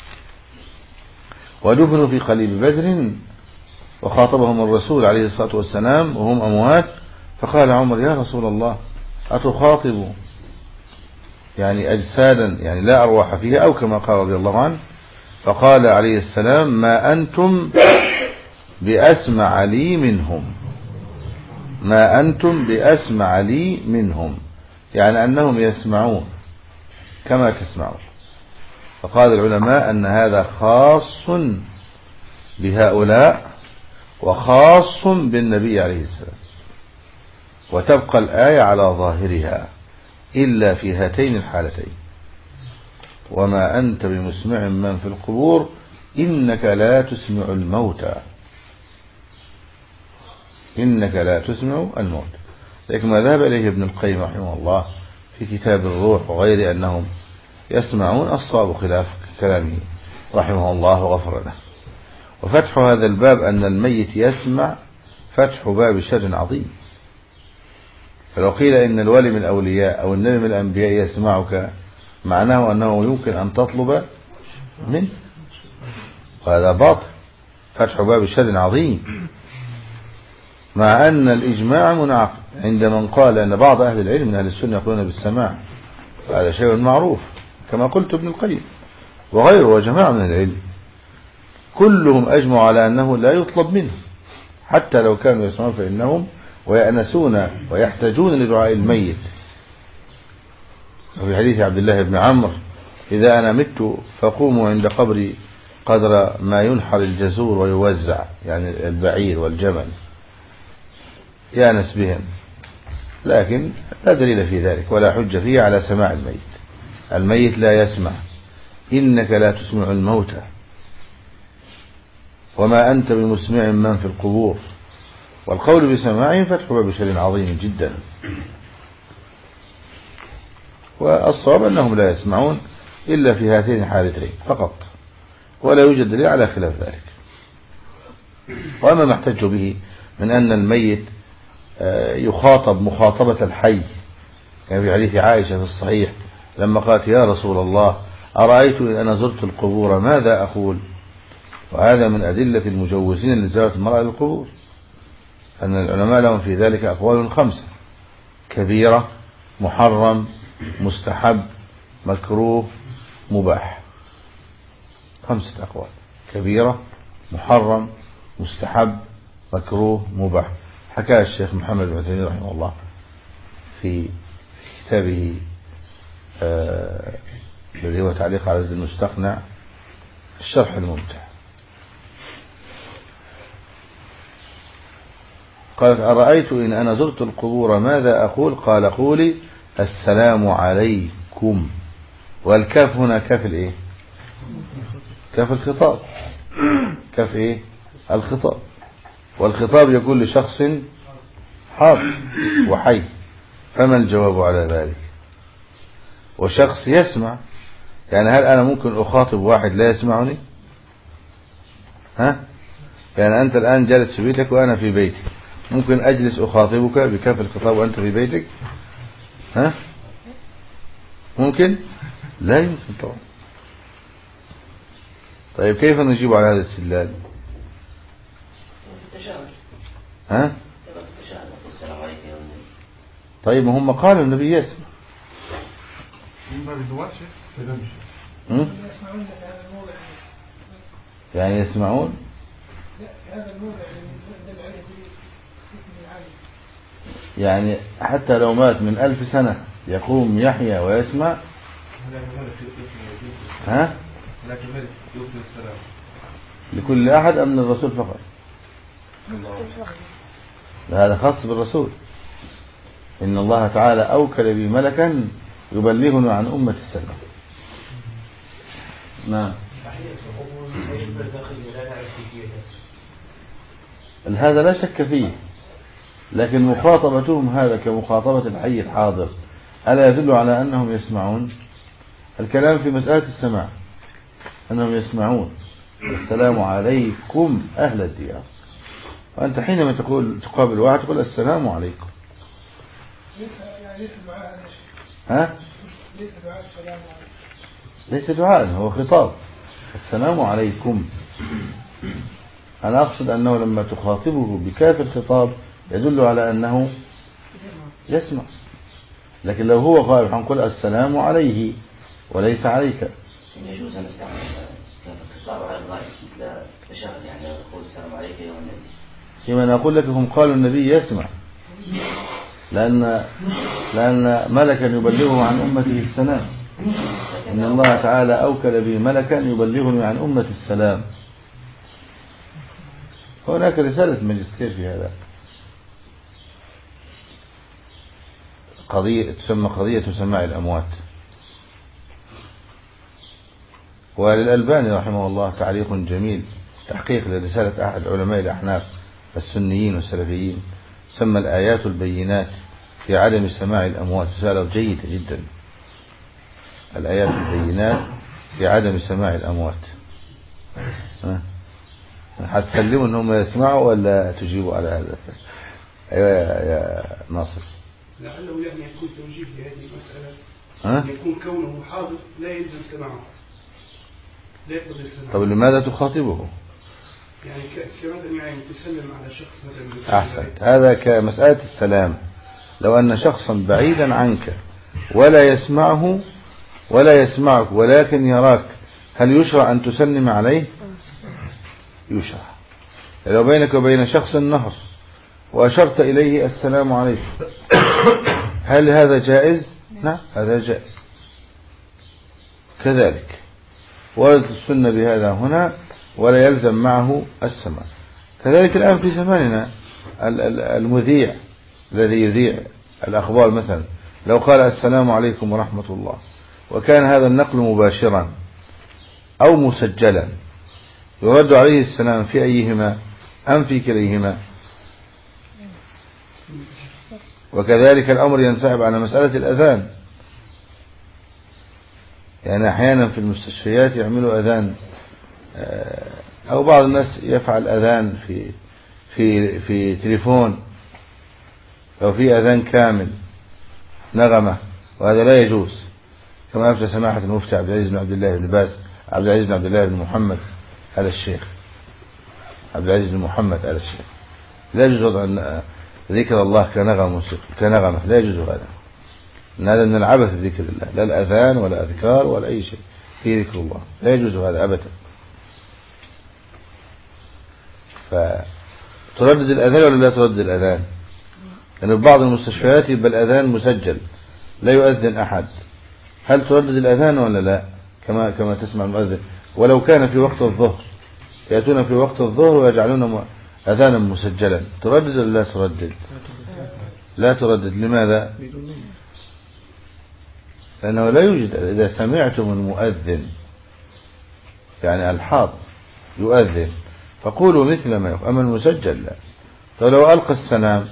ودفنوا في قليب بدر. وخاطبهم الرسول عليه الصلاة والسلام وهم أموات، فقال عمر يا رسول الله أتخاطب يعني أجسادا يعني لا أرواح فيها، أو كما قال رضي الله عنه. فقال عليه السلام ما أنتم بأسمع لي منهم، ما أنتم بأسمع لي منهم، يعني أنهم يسمعون كما تسمعون. فقال العلماء أن هذا خاص بهؤلاء وخاص بالنبي عليه السلام، وتبقى الآية على ظاهرها إلا في هاتين الحالتين، وما أنت بمسمع من في القبور إنك لا تسمع الموتى، إنك لا تسمع الموت. لكن ما ذهب إليه ابن القيم رحمه الله في كتاب الروح وغير أنهم يسمعون الصواب خلاف كلامه رحمه الله وغفر له. وفتح هذا الباب أن الميت يسمع فتح باب شر عظيم. فلو قيل إن الولي من الأولياء أو النبي من الأنبياء يسمعك، معناه أنه يمكن أن تطلب منه، وهذا باطل، فتح باب شر عظيم. مع أن الإجماع منعقد عند من قال أن بعض أهل العلم من أهل السنة يقولون بالسماع، وهذا شيء معروف كما قلت ابن القيم وغيره وجماعة من العلم، كلهم أجمعوا على أنه لا يطلب منه حتى لو كانوا يسمعون، فإنهم ويأنسون ويحتاجون لدعاء الميت. وفي حديث عبد الله بن عمرو إذا أنا مت فقوموا عند قبري قدر ما ينحر الجزور ويوزع، يعني البعير والجمل يأنس بهم، لكن لا دليل في ذلك ولا حجة فيه على سماع الميت. الميت لا يسمع، إنك لا تسمع الموتى، وما أنت بمسمع من في القبور، والقول بسماعهم فتح باب شر عظيم جدا. والصواب أنهم لا يسمعون إلا في هاتين الحالتين فقط، ولا يوجد دليل على خلاف ذلك. وأما ما احتج به من أن الميت يخاطب مخاطبة الحي، كان في حديث عائشة في الصحيح لما قالت يا رسول الله أرأيت إن أنا زرت القبور ماذا أقول؟ وهذا من أدلة المجوزين لزيارة المرأة للقبور، أن العلماء لهم في ذلك أقوال خمسة: كبيرة، محرم، مستحب، مكروه، مباح. خمسة أقوال: كبيرة، محرم، مستحب، مكروه، مباح. حكى الشيخ محمد بن عثيمين رحمه الله في كتابه آه الذي هو تعليق على زاد المستقنع الشرح الممتع، قالت أرأيت إن أنا زرت القبور ماذا أقول؟ قال قولي السلام عليكم. والكاف هنا كاف الإيه؟ كاف الخطاب. كاف إيه؟ الخطاب. والخطاب يقول لشخص حاضر وحي، فما الجواب على ذلك؟ وشخص يسمع، يعني هل أنا ممكن أخاطب واحد لا يسمعني؟ ها؟ يعني أنت الآن جالس في بيتك وأنا في بيتي، ممكن أجلس أخاطبك بكاف الخطاب وأنت في بيتك؟ ها؟ ممكن؟ لا يمكن طبعا. طيب كيف نجيب على هذا الاستدلال؟ ها؟ طيب هم قالوا النبي يسمع. يعني يسمعون؟ يعني حتى لو مات من ألف سنة يقوم يحيى ويسمع؟ ها؟ لكل أحد أم الرسول فقط؟ هذا خاص بالرسول. إن الله تعالى أوكل بي ملكا يبلغني عن أمة السلام. نعم. هذا لا شك فيه، لكن مخاطبتهم هذا كمخاطبة الحي الحاضر ألا يدل على أنهم يسمعون؟ الكلام في مسألة السماع، أنهم يسمعون السلام عليكم أهل الديار، وأنت حينما تقول تقابل واحد تقول السلام عليكم. ليس يعني ليس دعاء. ها؟ ليس دعاء السلام عليكم. ليس دعاء، هو خطاب. السلام عليكم. أنا أقصد أنه لما تخاطبه بكاف الخطاب يدل على أنه يسمع، لكن لو هو غائب هنقول السلام عليه وليس عليك. يجوز أن نستعمل كاف الخطاب على الغائب مثل تشهد، يعني نقول السلام عليك يا النبي. فيما نقول لك هم قالوا النبي يسمع، لأن لأن ملكا يبلغه عن أمته السلام. إن الله تعالى أوكل بي ملكا يبلغني عن أمة السلام. هناك رسالة ماجستير في هذا، قضية تسمى قضية سماع الأموات. وللألباني رحمه الله تعليق جميل، تحقيق لرسالة أحد علماء الأحناف السنيين والسلفيين، سمى الآيات البينات في عدم سماع الأموات. رسالة جيدة جدا، الآيات البينات في عدم سماع الأموات. هتسلموا أنهم يسمعوا ولا تجيبوا على هذا؟ أيوة يا ناصر. لعله يعني يكون توجيه لهذه المسألة، ها؟ يكون كونه حاضر لا يلزم سماعه، لا يقبل السماع. طب لماذا تخاطبه؟ يعني كمثلا يعني تسلم على شخص مثلا. أحسنت، هذا كمسألة السلام. لو أن شخصا بعيدا عنك ولا يسمعه ولا يسمعك ولكن يراك، هل يشرع أن تسلم عليه؟ يشرع. لو بينك وبين شخص النهر وأشرت إليه السلام عليكم، هل هذا جائز؟ نعم هذا جائز. كذلك وردت السنة بهذا هنا ولا يلزم معه السماع. كذلك الآن في زماننا المذيع الذي يذيع الأخبار مثلا لو قال السلام عليكم ورحمة الله وكان هذا النقل مباشرا أو مسجلا، يرد عليه السلام في أيهما أم في كليهما؟ وكذلك الأمر ينسحب على مسألة الأذان. يعني أحيانا في المستشفيات يعملوا أذان، أو بعض الناس يفعل أذان في في في تليفون، أو في أذان كامل نغمة، وهذا لا يجوز، كما أفتى سماحة المفتي عبد العزيز بن عبد الله بن باز عبد العزيز بن عبد الله بن محمد آل الشيخ عبد العزيز بن محمد آل الشيخ. لا يجوز وضع ذكر الله كنغمة كنغمة لا يجوز هذا. إن هذا من العبث بذكر الله، لا الأذان ولا أذكار ولا أي شيء في ذكر الله، لا يجوز هذا أبدا. فتردد الأذان ولا لا تردد الأذان؟ لأن يعني بعض المستشفيات يبقى الأذان مسجل لا يؤذن أحد، هل تردد الأذان ولا لا؟ كما كما تسمع المؤذن، ولو كان في وقت الظهر يأتون في وقت الظهر ويجعلون أذانا مسجلا، تردد ولا لا تردد؟ لا تردد. لماذا؟ لأنه لا يوجد. إذا سمعتم المؤذن يعني الحاضر يؤذن فقولوا مثل ما يقول، أما المسجل لا. فلو ألقى السلام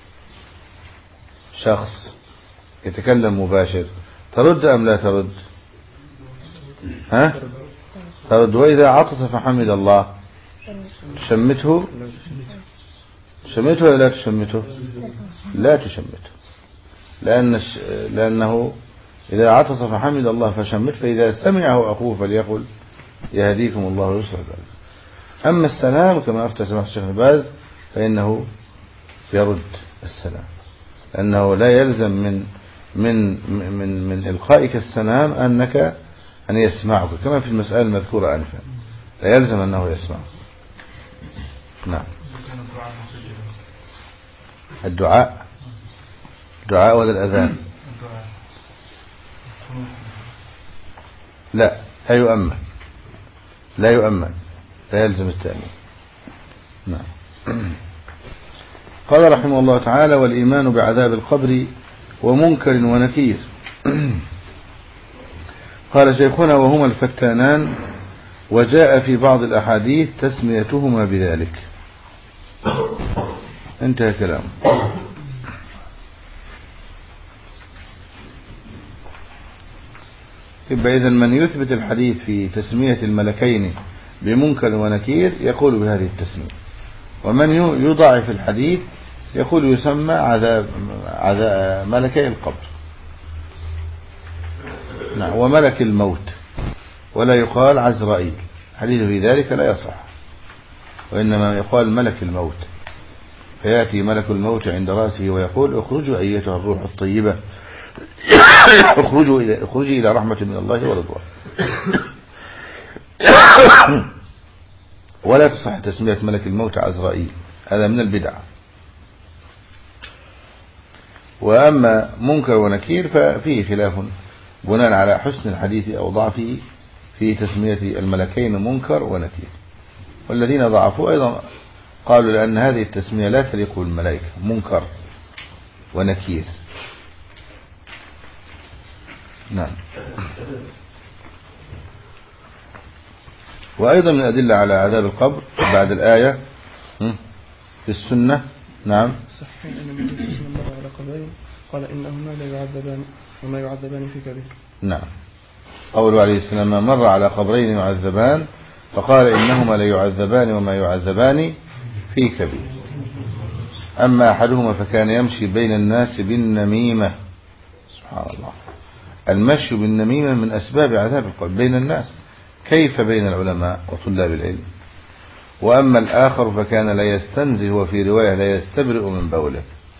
شخص يتكلم مباشر ترد أم لا ترد؟ ها؟ ترد. وإذا عطس فحمد الله تشمته تشمته ولا لا تشمته؟ لا تشمته، لأن لأنه إذا عطس فحمد الله فشمت، فإذا سمعه أخوه فليقل يهديكم الله ويصلح ذلك. أما السلام كما أفتى سماحة الشيخ باز فإنه يرد السلام، لأنه لا يلزم من من من من إلقائك السلام أنك أن يسمعك، كما في المسألة المذكورة آنفا لا يلزم أنه يسمع. نعم. الدعاء الدعاء ولا الأذان؟ لا لا يؤمن لا يؤمن لا يلزم التأمين. نعم. قال رحمه الله تعالى: والإيمان بعذاب القبر ومنكر ونكير. قال شيخنا: وهما الفتانان، وجاء في بعض الأحاديث تسميتهما بذلك. انتهى كلامه. يبقى إذن من يثبت الحديث في تسمية الملكين بمنكر ونكير يقول بهذه التسمية، ومن يضعف الحديث يقول يسمى عذاب, عذاب ملكي القبر. نعم. وملك الموت، ولا يقال عزرائيل، حديث في ذلك لا يصح، وإنما يقال ملك الموت، فيأتي ملك الموت عند رأسه ويقول: اخرجوا أيتها الروح الطيبة، اخرجوا إلى اخرجي إلى رحمة من الله ورضوان. ولا تصح تسمية ملك الموت عزرائيل، هذا من البدع. وأما منكر ونكير ففيه خلاف بناء على حسن الحديث أو ضعفه في تسمية الملكين منكر ونكير. والذين ضعفوا أيضا قالوا لأن هذه التسمية لا تليق بالملائكة، منكر ونكير. نعم. وأيضا من الأدلة على عذاب القبر بعد الآية في السنة. نعم. صحيح أن النبي صلى الله عليه وسلم على قبرين قال إنهما لا يعذبان وما يعذبان في كبير. نعم. قوله عليه السلام: مر على قبرين يعذبان فقال إنهما لا يعذبان وما يعذبان في كبير. أما أحدهما فكان يمشي بين الناس بالنميمة. سبحان الله، المشي بالنميمة من أسباب عذاب القبر بين الناس، كيف بين العلماء وطلاب العلم. وأما الآخر فكان لا يستنزه، وفي رواية لا يستبرئ من بوله،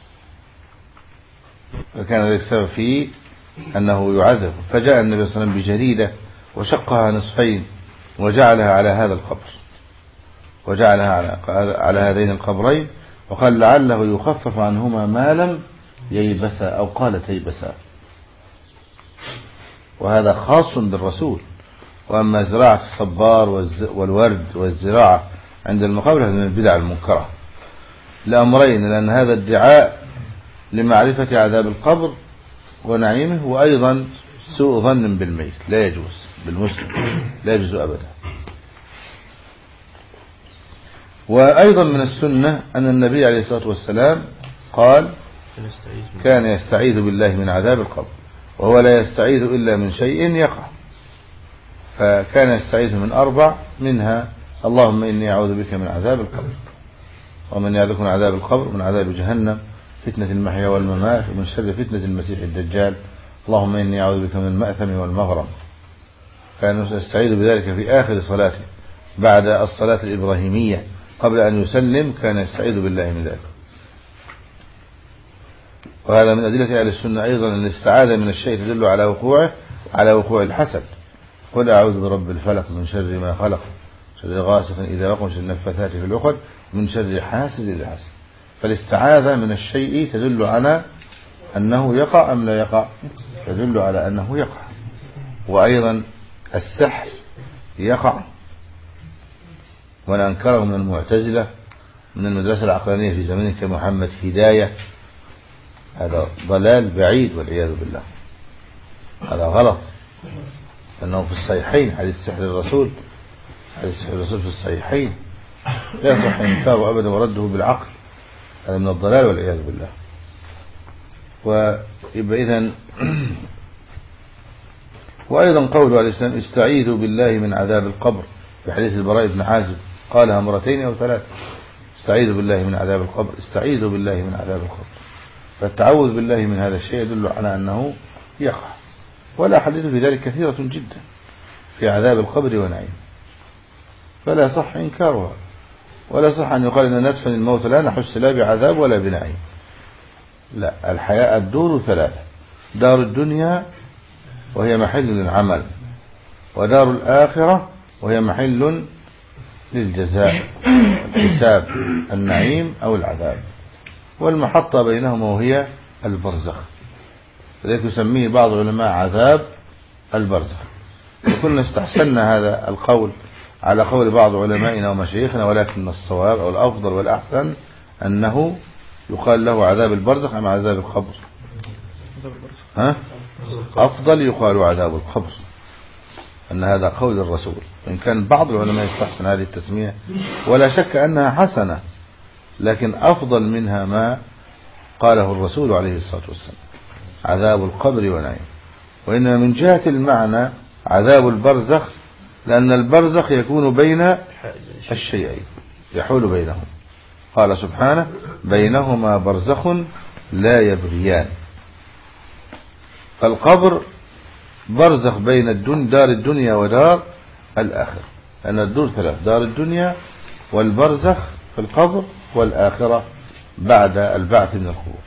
فكان ذلك السبب فيه أنه يعذب. فجاء النبي صلى الله عليه وسلم بجريدة وشقها نصفين وجعلها على هذا القبر، وجعلها على هذين القبرين، وقال لعله يخفف عنهما ما لم ييبسا، أو قال تيبسا. وهذا خاص بالرسول. وأما زراعة الصبار والورد والزراعة عند المقابر هذا من البدع المنكرة لأمرين: لأن هذا ادعاء لمعرفة عذاب القبر ونعيمه، وأيضا سوء ظن بالميت، لا يجوز بالمسلم، لا يجوز أبدا. وأيضا من السنة أن النبي عليه الصلاة والسلام قال كان يستعيذ بالله من عذاب القبر، وهو لا يستعيذ إلا من شيء يقع، فكان يستعيذ من أربع، منها اللهم إني أعوذ بك من عذاب القبر، ومن يعوذ بك من عذاب القبر، من عذاب جهنم، فتنة المحيا والممات، ومن شر فتنة المسيح الدجال، اللهم إني أعوذ بك من المأثم والمغرم. كان يستعيذ بذلك في آخر صلاته بعد الصلاة الإبراهيمية قبل أن يسلم، كان يستعيذ بالله من ذلك. وهذا من أدلة أهل السنة أيضا أن الاستعاذة من الشيء تدل على وقوعه على وقوع الحسد. قل أعوذ برب الفلق من شر ما خلق، شر غاسق إذا وقع، شر النفاثات في العقد، من شر حاسد إذا حسد. فالاستعاذة من الشيء تدل على أنه يقع أم لا يقع؟ تدل على أنه يقع. وأيضا السحر يقع، ومن أنكره من المعتزلة من المدرسة العقلانية في زمانه كمحمد هداية، هذا ضلال بعيد والعياذ بالله، هذا غلط، أنه في الصحيحين حديث سحر الرسول، حديث سحر الرسول في الصحيحين لا يصح إنكاره أبدا ورده بالعقل، هذا من الضلال والعياذ بالله. ويبقى إذن وأيضا قوله عليه السلام استعيذوا بالله من عذاب القبر في حديث البراء بن عازب، قالها مرتين أو ثلاث، استعيذوا بالله من عذاب القبر، استعيذوا بالله من عذاب القبر. فالتعوذ بالله من هذا الشيء يدل على أنه يقع، والأحاديث في ذلك كثيرة جدا في عذاب القبر ونعيم، فلا صح إنكارها، ولا صح أن يقال أن ندفن الموت لا نحس لا بعذاب ولا بنعيم. لا، الحياة الدور ثلاثة: دار الدنيا وهي محل للعمل، ودار الآخرة وهي محل للجزاء الحساب، النعيم أو العذاب، والمحطة بينهما وهي البرزخ، لذلك يسميه بعض العلماء عذاب البرزخ. وكنا استحسنا هذا القول على قول بعض علمائنا ومشايخنا، ولكن الصواب أو الأفضل والأحسن أنه يقال له عذاب البرزخ أم عذاب القبر؟ ها؟ أفضل يقال عذاب القبر، أن هذا قول الرسول، إن كان بعض العلماء يستحسن هذه التسمية ولا شك أنها حسنة، لكن أفضل منها ما قاله الرسول عليه الصلاة والسلام عذاب القبر ونعيم. وإنما من جهة المعنى عذاب البرزخ، لأن البرزخ يكون بين الشيئين، يحول بينهم، قال سبحانه بينهما برزخ لا يبغيان. فالقبر برزخ بين الدن دار الدنيا ودار الآخرة، لأن الدور ثلاث: دار الدنيا والبرزخ في القبر والآخرة بعد البعث من القبور.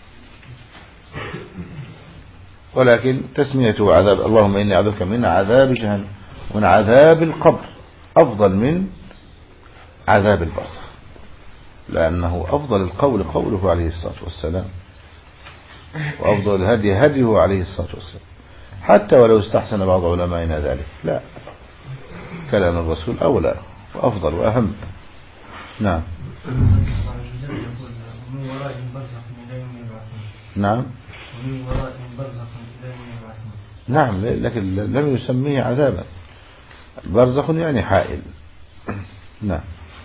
ولكن تسميته عذاب اللهم إني أعوذ بك من عذاب جهنم ومن عذاب القبر أفضل من عذاب البرزخ، لأنه أفضل القول قوله عليه الصلاة والسلام، وأفضل الهدي هديه عليه الصلاة والسلام، حتى ولو استحسن بعض علمائنا ذلك، لا، كلام الرسول أولى وأفضل وأهم. نعم. نعم. نعم، لكن لم يسميه عذابا، برزخ يعني حائل. نعم.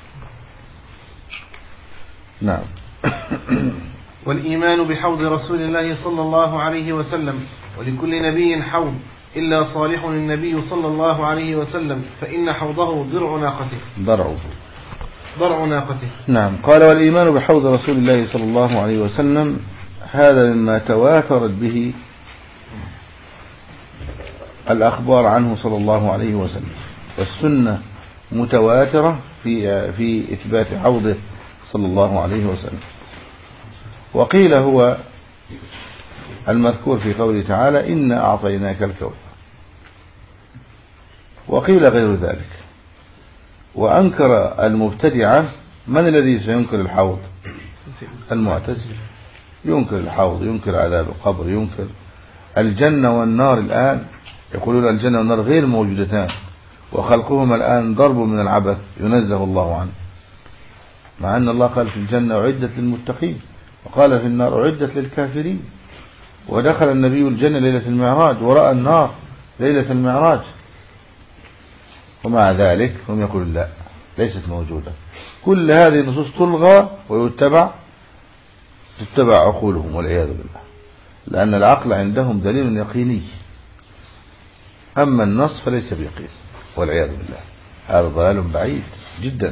نعم. والإيمان بحوض رسول الله صلى الله عليه وسلم، ولكل نبي حوض إلا صالح النبي صلى الله عليه وسلم، فإن حوضه ضرع ناقته. ضرع ضرع ناقته. نعم. قال والإيمان بحوض رسول الله صلى الله عليه وسلم، هذا مما تواترت به الأخبار عنه صلى الله عليه وسلم، والسنة متواترة في في إثبات حوضه صلى الله عليه وسلم. وقيل هو المذكور في قوله تعالى إنا أعطيناك الكوثر، وقيل غير ذلك. وأنكر المبتدعة، من الذي سينكر الحوض؟ المعتزلة، ينكر الحوض، ينكر عذاب القبر، ينكر الجنة والنار. الآن يقولون الجنة والنار غير موجودتان، وخلقهما الآن ضرب من العبث ينزه الله عنه، مع أن الله قال في الجنة أعدت للمتقين، وقال في النار أعدت للكافرين. ودخل النبي الجنة ليلة المعراج ورأى النار ليلة المعراج، ومع ذلك هم يقولون لا، ليست موجودة. كل هذه النصوص تلغى ويتبع تتبع عقولهم والعياذ بالله، لأن العقل عندهم دليل يقيني، أما النص فليس بيقين والعياذ بالله. هذا ضلال بعيد جدا.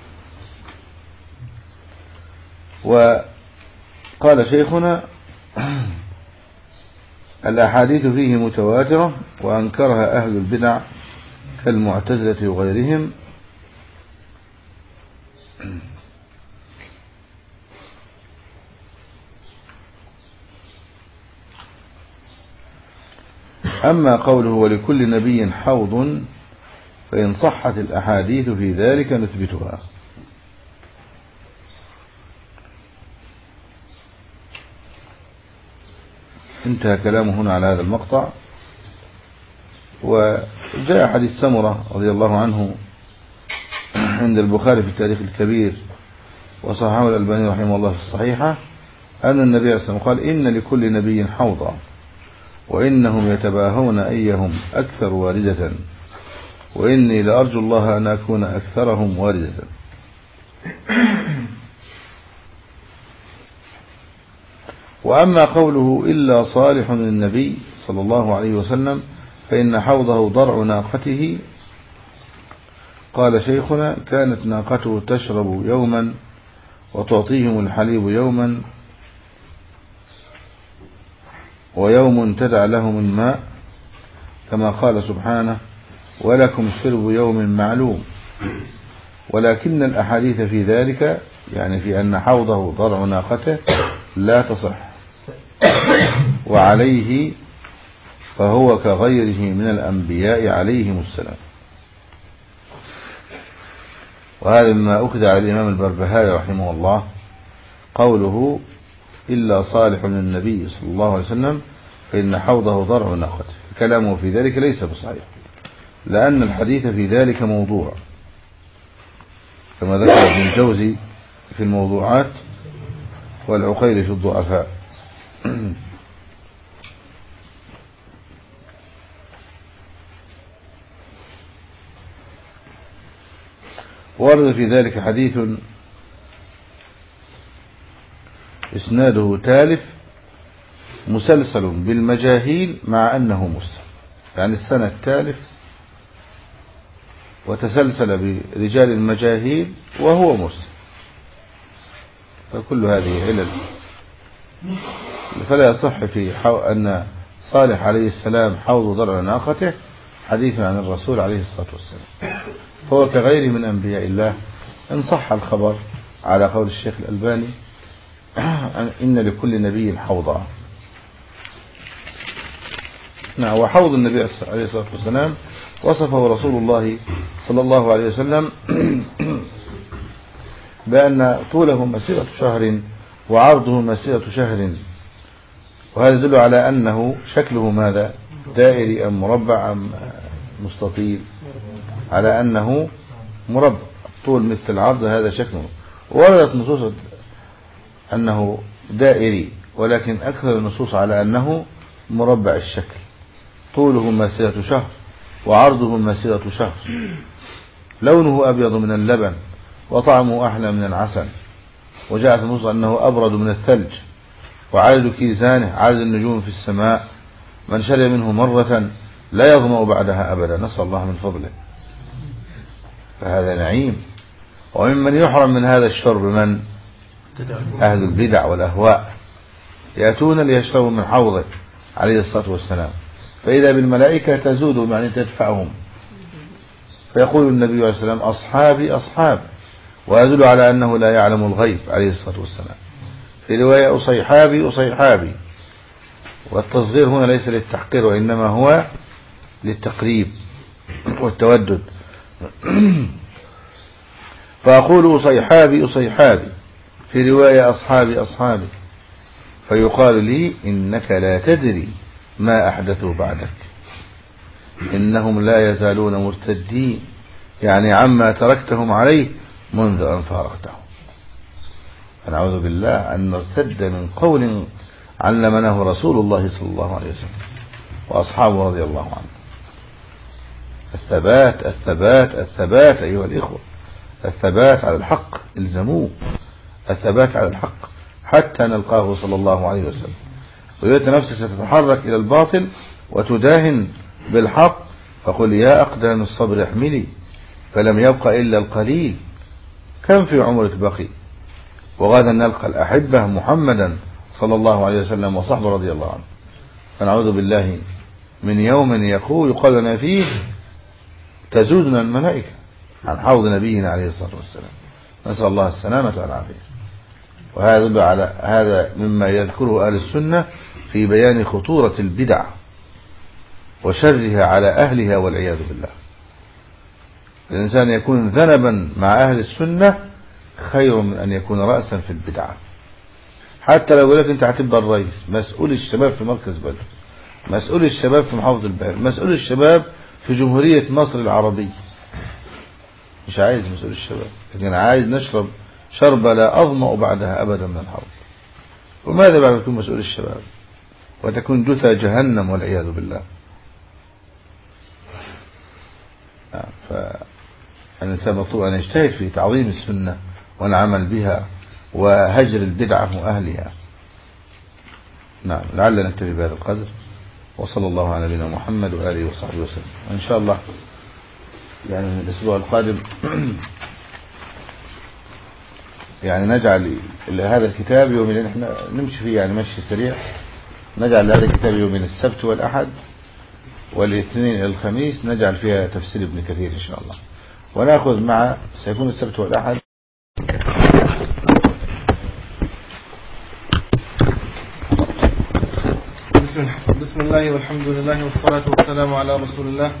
وقال شيخنا الأحاديث فيه متواترة وأنكرها أهل البدع كالمعتزلة وغيرهم، أما قوله ولكل نبي حوض فإن صحت الأحاديث في ذلك نثبتها. انتهى كلامه هنا على هذا المقطع. وجاء حديث سمرة رضي الله عنه عند البخاري في التاريخ الكبير وصححه الألباني رحمه الله في الصحيحة أن النبي صلى الله عليه وسلم قال إن لكل نبي حوضا وإنهم يتباهون أيهم أكثر واردة وإني لأرجو الله أن أكون أكثرهم واردة. وأما قوله إلا صالح النبي صلى الله عليه وسلم فإن حوضه ضرع ناقته، قال شيخنا كانت ناقته تشرب يوما وتعطيهم الحليب يوما ويوم تدع لهم الماء كما قال سبحانه ولكم شرب يوم معلوم. ولكن الأحاديث في ذلك يعني في أن حوضه ضرع ناقته لا تصح، وعليه فهو كغيره من الأنبياء عليهم السلام. وهذا مما أخذ على الإمام البربهاري رحمه الله قوله إلا صالح للنبي صلى الله عليه وسلم فإن حوضه ضرع ناقته. كلامه في ذلك ليس بصحيح، لأن الحديث في ذلك موضوع كما ذكر ابن الجوزي في الموضوعات والعقيل في الضعفاء. ورد في ذلك حديث إسناده تالف مسلسل بالمجاهيل مع أنه مسلم، يعني السنة التالف وتسلسل برجال المجاهيل وهو مسلم، فكل هذه علل. فلا يصح في أن صالح عليه السلام حوض ضرع ناقته حديث عن الرسول عليه الصلاة والسلام، هو كغيره من أنبياء الله إن صح الخبر على قول الشيخ الألباني إن لكل نبي حوضا. نعم. وحوض النبي عليه الصلاة والسلام وصفه رسول الله صلى الله عليه وسلم بأن طوله مسيرة شهر وعرضه مسيرة شهر، وهذا يدل على أنه شكله ماذا؟ دائري أم مربع أم مستطيل؟ على أنه مربع، طول مثل العرض هذا شكله. وردت نصوص أنه دائري، ولكن أكثر النصوص على أنه مربع الشكل، طوله مسيرة شهر وعرضه مسيرة شهر، لونه أبيض من اللبن وطعمه أحلى من العسل، وجاءت النصوص أنه أبرد من الثلج، وعدد كيزانه عدد النجوم في السماء، من شرب منه مرة لا يظمأ بعدها أبدا، نسأل الله من فضله. فهذا نعيم. وممن يحرم من هذا الشرب من؟ أهل البدع والأهواء، يأتون ليشربوا من حوضه عليه الصلاة والسلام، فإذا بالملائكة تزودهم يعني تدفعهم، فيقول النبي عليه الصلاة والسلام أصحابي أصحاب، ويدل على أنه لا يعلم الغيب عليه الصلاة والسلام. في رواية أصيحابي أصيحابي، والتصغير هنا ليس للتحقير وإنما هو للتقريب والتودد. فأقول أصيحابي أصيحابي، في رواية أصحابي أصحابي، فيقال لي إنك لا تدري ما أحدثوا بعدك، إنهم لا يزالون مرتدين، يعني عما تركتهم عليه منذ أن فارقتهم. فنعوذ بالله أن نرتد من قول علمناه رسول الله صلى الله عليه وسلم وأصحابه رضي الله عنه. الثبات الثبات الثبات أيها الإخوة، الثبات على الحق، الزموه الثبات على الحق حتى نلقاه صلى الله عليه وسلم. وإذا نفسك ستتحرك إلى الباطل وتداهن بالحق فقل يا أقدام الصبر احملي فلم يبق إلا القليل كم في عمرك بقي. وغدا نلقى الأحبة محمدا صلى الله عليه وسلم وصحبه رضي الله عنه. فنعوذ بالله من يوم يقول يقال لنا فيه تزودنا الملائكة عن حوض نبينا عليه الصلاة والسلام. نسأل الله السلامة والعافية. وهذا على هذا مما يذكره أهل السنة في بيان خطورة البدع وشرها على أهلها والعياذ بالله. الإنسان يكون ذنبا مع أهل السنة خير من أن يكون رأسا في البدعة. حتى لو يقول لك أنت هتبقى الرئيس، مسؤول الشباب في مركز بدر، مسؤول الشباب في محافظة البحر، مسؤول الشباب في جمهورية مصر العربية، مش عايز مسؤول الشباب، لكن عايز نشرب شربة لا أظمأ بعدها أبدا من الحوض. وماذا بعد تكون مسؤول الشباب وتكون جثى جهنم والعياذ بالله. فالإنسان مطلوب أن يجتهد في تعظيم السنة والعمل بها وهجر البدعة وأهلها. نعم، لعلنا نكتفي بهذا القدر، وصلى الله على نبينا محمد وآله وصحبه وسلم. وإن شاء الله يعني الأسبوع القادم يعني نجعل هذا الكتاب يومين، احنا نمشي فيه يعني مشي سريع، نجعل هذا الكتاب يومين السبت والأحد، والاثنين إلى الخميس نجعل فيها تفسير ابن كثير إن شاء الله. ونأخذ مع سيكون السبت والأحد بسم الله والحمد لله والصلاة والسلام على رسول الله.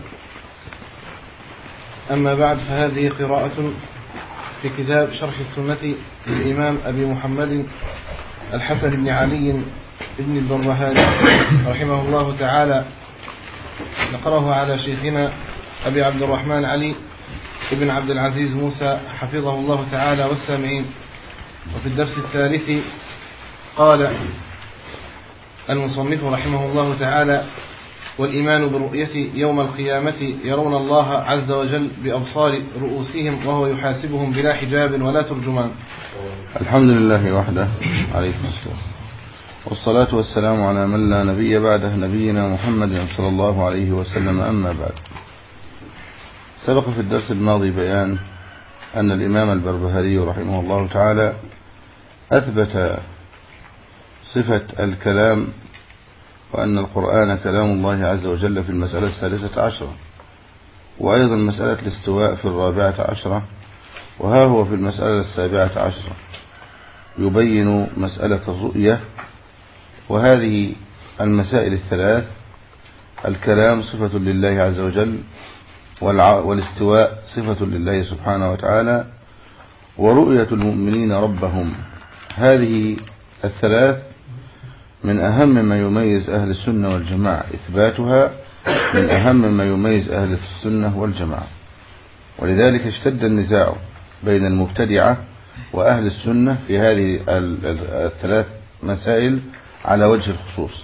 أما بعد، فهذه قراءة في كتاب شرح السنة للإمام أبي محمد الحسن بن علي بن البربهاري رحمه الله تعالى. نقرأه على شيخنا أبي عبد الرحمن علي بن عبد العزيز موسى حفظه الله تعالى والسامعين. وفي الدرس الثالث قال المصنف رحمه الله تعالى: والإيمان برؤية يوم القيامة يرون الله عز وجل بأبصار رؤوسهم وهو يحاسبهم بلا حجاب ولا ترجمان. الحمد لله وحده عليه الصلاة والصلاة والسلام على من لا نبي بعده، نبينا محمد صلى الله عليه وسلم. أما بعد، سبق في الدرس الماضي بيان أن الإمام البربهاري رحمه الله تعالى أثبت صفة الكلام، وأن القرآن كلام الله عز وجل في المسألة الثالثة عشرة، وأيضا مسألة الاستواء في الرابعة عشرة، وها هو في المسألة السابعة عشرة يبين مسألة الرؤية. وهذه المسائل الثلاث: الكلام صفة لله عز وجل، والاستواء صفة لله سبحانه وتعالى، ورؤية المؤمنين ربهم. هذه الثلاث من أهم ما يميز أهل السنة والجماعة، إثباتها من أهم ما يميز أهل السنة والجماعة. ولذلك اشتد النزاع بين المبتدعة وأهل السنة في هذه الثلاث مسائل على وجه الخصوص.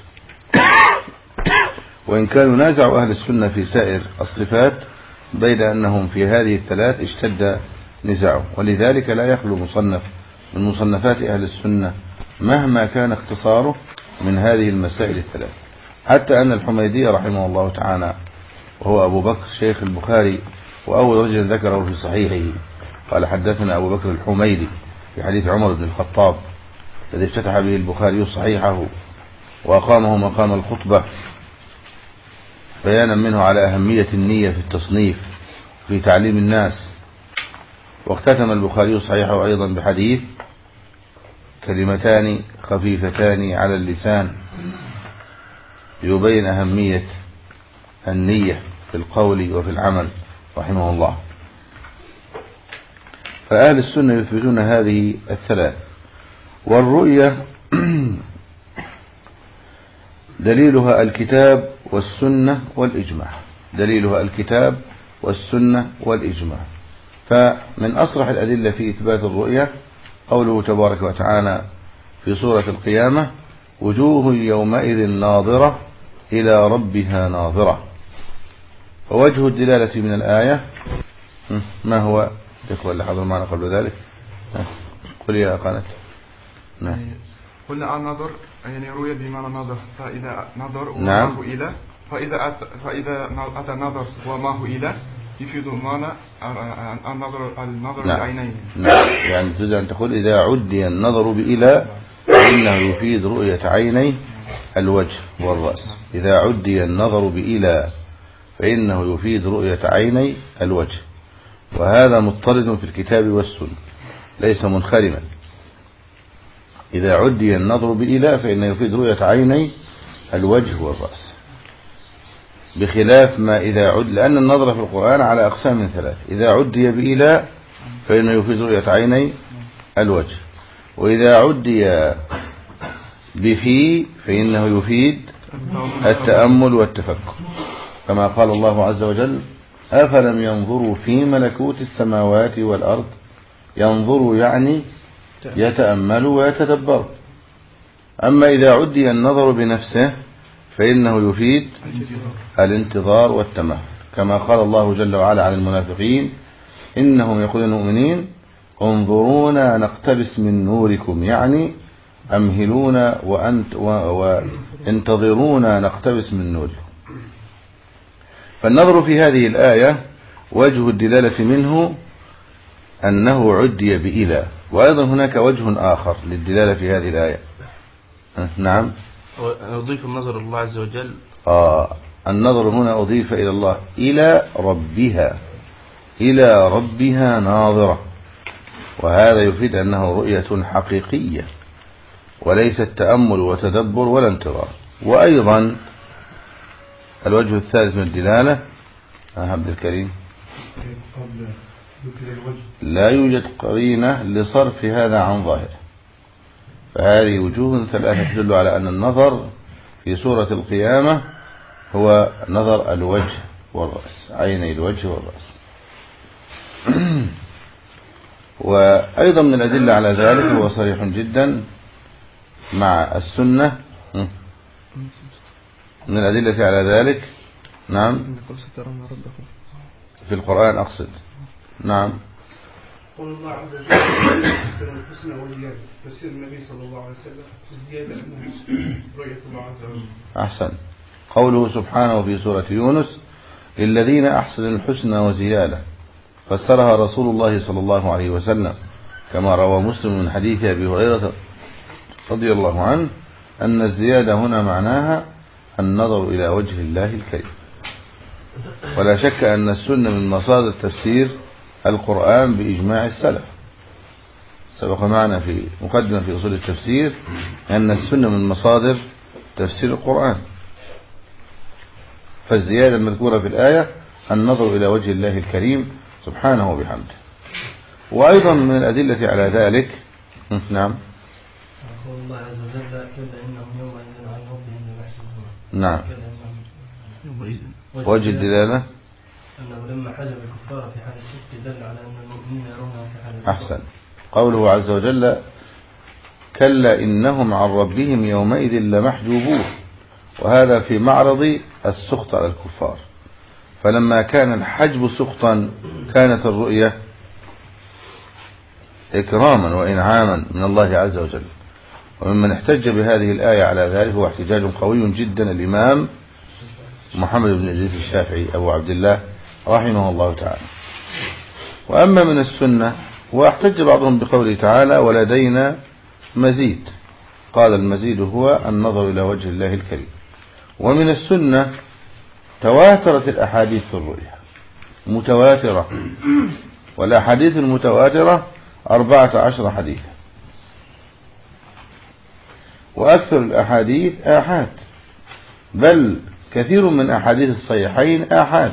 وإن كانوا نازعوا أهل السنة في سائر الصفات، بين أنهم في هذه الثلاث اشتد نزاعه. ولذلك لا يخلو مصنف من مصنفات أهل السنة مهما كان اختصاره من هذه المسائل الثلاث. حتى أن الحميدي رحمه الله تعالى، وهو أبو بكر شيخ البخاري وأول رجل ذكره في صحيحه، قال: حدثنا أبو بكر الحميدي في حديث عمر بن الخطاب الذي افتتح به البخاري صحيحه وأقامه مقام الخطبة، بيانا منه على أهمية النية في التصنيف في تعليم الناس. واختتم البخاري صحيحه أيضا بحديث: كلمتان خفيفتان على اللسان، يبين أهمية النية في القول وفي العمل رحمه الله. فأهل السنة يثبتون هذه الثلاث. والرؤية دليلها الكتاب والسنة والإجماع، دليلها الكتاب والسنة والإجماع. فمن أصرح الأدلة في إثبات الرؤية قوله تبارك وتعالى في سورة القيامة: وجوه يومئذ ناظرة إلى ربها ناظرة. ووجه الدلالة من الآية ما هو؟ الإخوة اللي حضروا معنا قبل ذلك قل يا قناة. نعم. قلنا النظر يعني رؤية بمعنى نظر، فإذا نظر وما نعم. هو إلى، فإذا أتى فإذا أتى نظر وما هو إلى يفيد معنى النظر النظر نعم. بعينين. نعم، يعني تريد أن تقول إذا عدي النظر بإلى فإنه يفيد رؤية عيني الوجه والرأس. إذا عدي النظر بإلى فإنه يفيد رؤية عيني الوجه، وهذا مضطرد في الكتاب والسنة ليس منخرما. إذا عدي النظر بإلى فإنه يفيد رؤية عيني الوجه والرأس، بخلاف ما إذا عد، لأن النظر في القرآن على أقسام من ثلاث. إذا عدي بإلى فإنه يفيد رؤية عيني الوجه، وإذا عدي بفي فإنه يفيد التأمل والتفكر، كما قال الله عز وجل: أفلم ينظروا في ملكوت السماوات والأرض. ينظروا يعني يتأملوا ويتدبروا. أما إذا عدي النظر بنفسه فإنه يفيد الانتظار والتمهل، كما قال الله جل وعلا عن المنافقين: إنهم يقولون المؤمنين انظرونا نقتبس من نوركم، يعني أمهلونا وأنت وانتظرونا نقتبس من نوركم. فالنظر في هذه الآية وجه الدلالة منه أنه عدي بإلى، وأيضا هناك وجه آخر للدلالة في هذه الآية. نعم. أضيف النظر الله عز وجل. آه النظر هنا أضيف إلى الله، إلى ربها، إلى ربها ناظرة، وهذا يفيد أنه رؤية حقيقية وليس التأمل وتدبر ولا انتظار. وأيضا الوجه الثالث من الدلالة عبد الكريم، لا يوجد قرينة لصرف هذا عن ظاهره، فهذه وجوه ثلاثة تدل على أن النظر في سورة القيامة هو نظر الوجه والرأس، عيني الوجه والرأس. وأيضا من الأدلة على ذلك هو صريح جدا مع السنة، من الأدلة على ذلك نعم في القرآن أقصد. نعم. قول الله عز وجل: أحسن الحسنى وزيادة. تفسير النبي صلى الله عليه وسلم في الزيادة أنها رؤية الله عز وجل. أحسن. قوله سبحانه في سورة يونس: للذين أحسنوا الحسنى وزيادة، فسرها رسول الله صلى الله عليه وسلم كما روى مسلم من حديث أبي هريرة رضي الله عنه أن الزيادة هنا معناها النظر إلى وجه الله الكريم. ولا شك أن السنة من مصادر تفسير القرآن بإجماع السلف، سبق معنا في مقدمة في أصول التفسير أن السنة من مصادر تفسير القرآن. فالزيادة المذكورة في الآية النظر إلى وجه الله الكريم سبحانه وبحمده. وأيضا من الأدلة على ذلك نعم قول الله عز وجل: كلا إنهم يومئذ عن ربهم يحسبون. نعم. وجه الدلالة أنه لما حجب الكفار في حال الشرك دل على أن المؤمنين يرونها في حال الكفر. أحسن. قوله عز وجل: كلا إنهم عن ربهم يومئذ لمحجوبون، وهذا في معرض السخط على الكفار، فلما كان الحجب سخطا كانت الرؤية إكراما وإنعاما من الله عز وجل. وممن احتج بهذه الآية على ذلك هو احتجاج قوي جدا الإمام محمد بن إدريس الشافعي أبو عبد الله رحمه الله تعالى. وأما من السنة واحتج بعضهم بقوله تعالى: ولدينا مزيد، قال المزيد هو النظر إلى وجه الله الكريم. ومن السنة تواترت الأحاديث في الرؤيا متواترة، والأحاديث المتواترة أربعة عشر حديثا، وأكثر الأحاديث آحاد، بل كثير من أحاديث الصحيحين آحاد.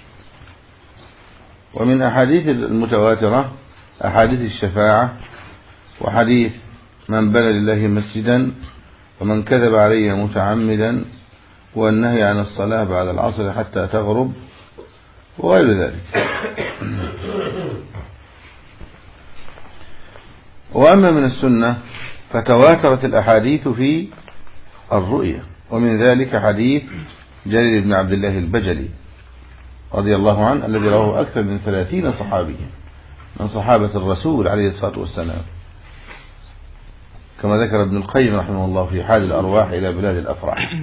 ومن أحاديث المتواترة أحاديث الشفاعة، وحديث من بنى لله مسجدا ومن كذب علي متعمدا، والنهي عن الصلاة بعد العصر حتى تغرب، وغير ذلك. وأما من السنة فتواترت الأحاديث في الرؤية، ومن ذلك حديث جرير بن عبد الله البجلي رضي الله عنه الذي رواه أكثر من ثلاثين صحابيا من صحابة الرسول عليه الصلاة والسلام، كما ذكر ابن القيم رحمه الله في حال الأرواح إلى بلاد الأفراح.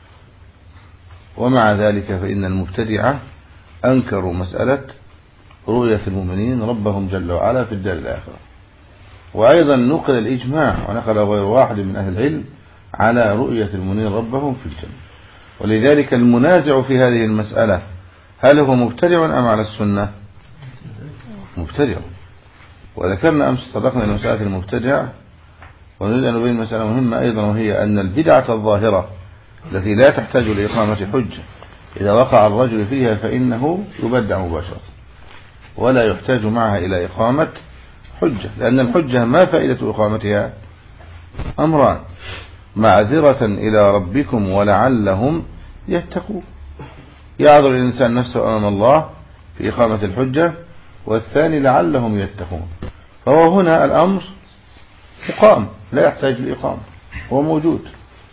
ومع ذلك فإن المبتدعة أنكروا مسألة رؤية المؤمنين ربهم جل وعلا في الدار الآخرة. وأيضا نقل الإجماع ونقل غير واحد من أهل العلم على رؤية المؤمنين ربهم في الجنة. ولذلك المنازع في هذه المسألة هل هو مبتدع أم على السنة؟ مبتدع. وذكرنا أمس تطرقنا إلى مسألة المبتدع، ونريد أن نبين مسألة مهمة أيضا، وهي أن البدعة الظاهرة التي لا تحتاج لإقامة حجة إذا وقع الرجل فيها فإنه يبدع مباشرة ولا يحتاج معها إلى إقامة حجة، لأن الحجة ما فائدة إقامتها؟ أمران: معذرة إلى ربكم ولعلهم يتقون، يعذر الإنسان نفسه أمام الله في إقامة الحجة، والثاني لعلهم يتقون. فهو هنا الأمر مقام لا يحتاج لإقامة، هو موجود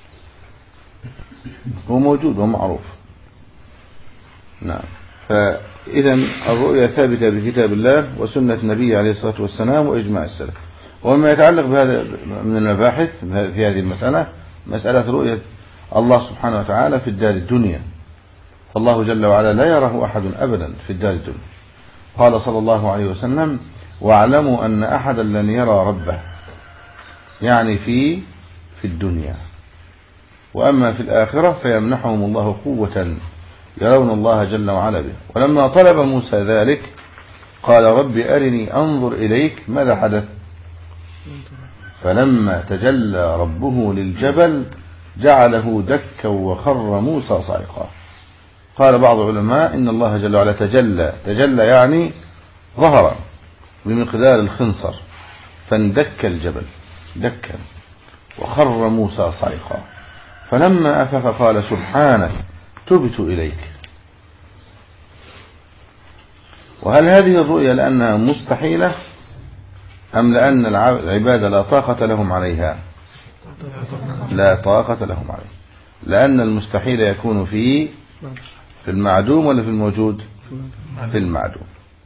هو موجود ومعروف. نعم. فإذا الرؤيا ثابتة بكتاب الله وسنة النبي عليه الصلاة والسلام وإجماع السلف. وما يتعلق بهذا من المباحث في هذه المسألة مسألة رؤية الله سبحانه وتعالى في الدار الدنيا، فالله جل وعلا لا يراه أحد أبدا في الدار الدنيا. قال صلى الله عليه وسلم: واعلموا أن أحدا لن يرى ربه، يعني في في الدنيا، وأما في الآخرة فيمنحهم الله قوة يرون الله جل وعلا به. ولما طلب موسى ذلك قال: رب أرني أنظر إليك. ماذا حدث؟ فلما تجلى ربه للجبل جعله دكا وخر موسى صعقا. قال بعض العلماء إن الله جل وعلا تجلى تجلى يعني ظهر بمقدار الخنصر، فاندك الجبل دكا وخر موسى صعقا. فلما أفق قال: سبحانك تبت إليك. وهل هذه الرؤيا لأنها مستحيلة أم لأن العباد لا طاقة لهم عليها؟ لا طاقة لهم عليها، لأن المستحيل يكون في في المعدوم ولا في الموجود؟ في المعدوم.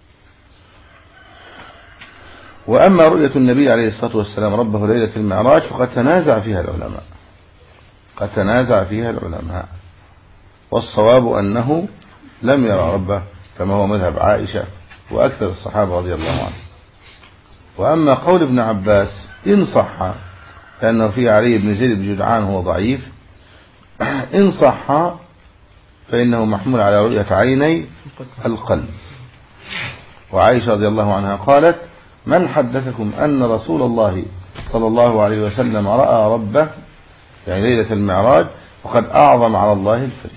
وأما رؤية النبي عليه الصلاة والسلام ربه ليلة المعراج فقد تنازع فيها العلماء قد تنازع فيها العلماء والصواب أنه لم يرى ربه كما هو مذهب عائشة وأكثر الصحابة رضي الله عنهم. وأما قول ابن عباس إن صح، لأنه في علي بن زيد بن جدعان هو ضعيف، إن صح فإنه محمول على رؤية عيني القلب. وعائشة رضي الله عنها قالت: من حدثكم أن رسول الله صلى الله عليه وسلم رأى ربه يعني ليلة المعراج وقد أعظم على الله الفضل.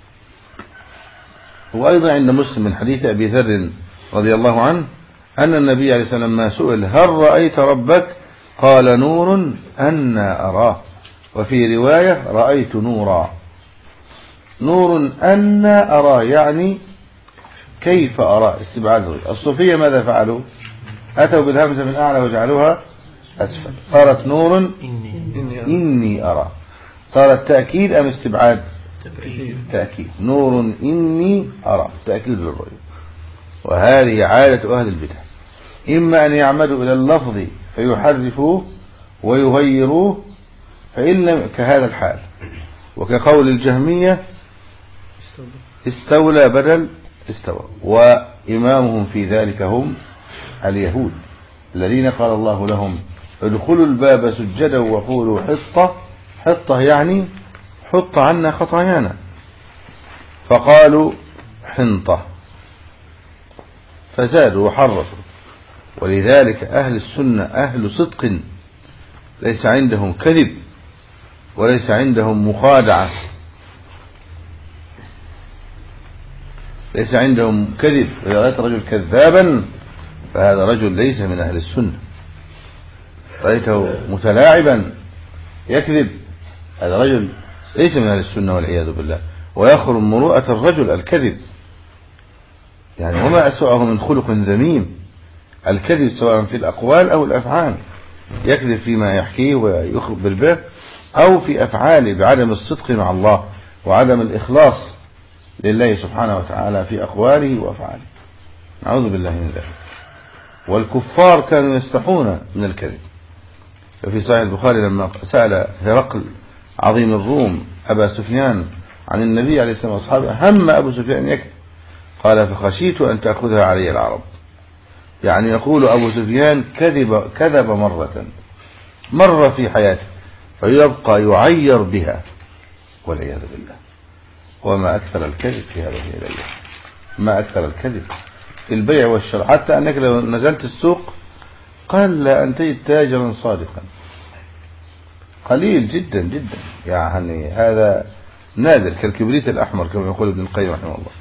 وأيضا عند مسلم من حديث أبي ذر رضي الله عنه أن النبي عليه الصلاة والسلام ما سئل هل رأيت ربك قال: نور أنا أراه. وفي رواية: رأيت نورا. نور أنا أراه يعني كيف أراه، استبعاد الرؤية. الصوفية ماذا فعلوا؟ أتوا بالهمزة من أعلى وجعلوها أسفل، صارت نور إني, إني أرى. صارت تأكيد أم استبعاد؟ تأكيد. نور إني أرى، تأكيد للرؤية. وهذه عادة أهل البدع، إما أن يعمدوا إلى اللفظ فيحرفوه ويغيروه، فإن لم كهذا الحال، وكقول الجهمية استولى بدل استوى. وإمامهم في ذلك هم اليهود الذين قال الله لهم: ادخلوا الباب سجدا وقولوا حطة. حطة يعني حط عنا خطايانا، فقالوا حنطة فزادوا وحرفوا. ولذلك أهل السنة أهل صدق، ليس عندهم كذب وليس عندهم مخادعة، ليس عندهم كذب. إذا رأيت رجل كذابا فهذا رجل ليس من أهل السنة. رأيته متلاعبا يكذب، هذا رجل ليس من أهل السنة والعياذ بالله. ويخرم مروءة الرجل الكذب، يعني وما أسوأه من خلق ذميم الكذب، سواء في الأقوال أو الأفعال. يكذب فيما يحكيه ويخبر به، أو في أفعاله بعدم الصدق مع الله وعدم الإخلاص لله سبحانه وتعالى في أقواله وأفعاله. نعوذ بالله من ذلك. والكفار كانوا يستحون من الكذب، في صحيح البخاري لما سأل هرقل عظيم الروم أبا سفيان عن النبي عليه الصلاة والسلام وأصحابه هم أبو سفيان يكذب، قال فخشيت أن تأخذها علي العرب. يعني يقول أبو سفيان كذب كذب مرة مرة في حياته فيبقى يعير بها والعياذ بالله. وما أكثر الكذب في هذه الأيام، ما أكثر الكذب في البيع والشراء، حتى أنك لو نزلت السوق قال لا أن تجد تاجرا صادقا، قليل جدا جدا، يعني هذا نادر كالكبريت الأحمر كما يقول ابن القيم رحمه الله.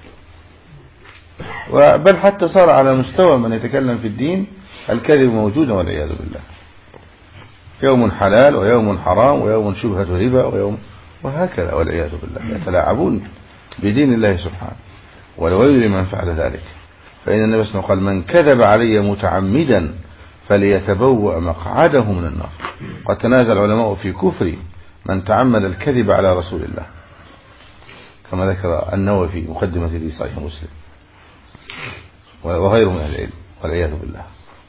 بل حتى صار على مستوى من يتكلم في الدين الكذب موجودا والعياذ بالله، يوم حلال ويوم حرام ويوم شبهة ربا ويوم وهكذا والعياذ بالله، يتلاعبون بدين الله سبحانه. والويل لمن فعل ذلك، فإن النبي صلى الله عليه وسلم قال من كذب علي متعمدا فليتبوأ مقعده من النار. قد تنازل العلماء في كفر من تعمد الكذب على رسول الله كما ذكر النووي في مقدمة في صحيح مسلم وغيره من العلم والعياذ بالله.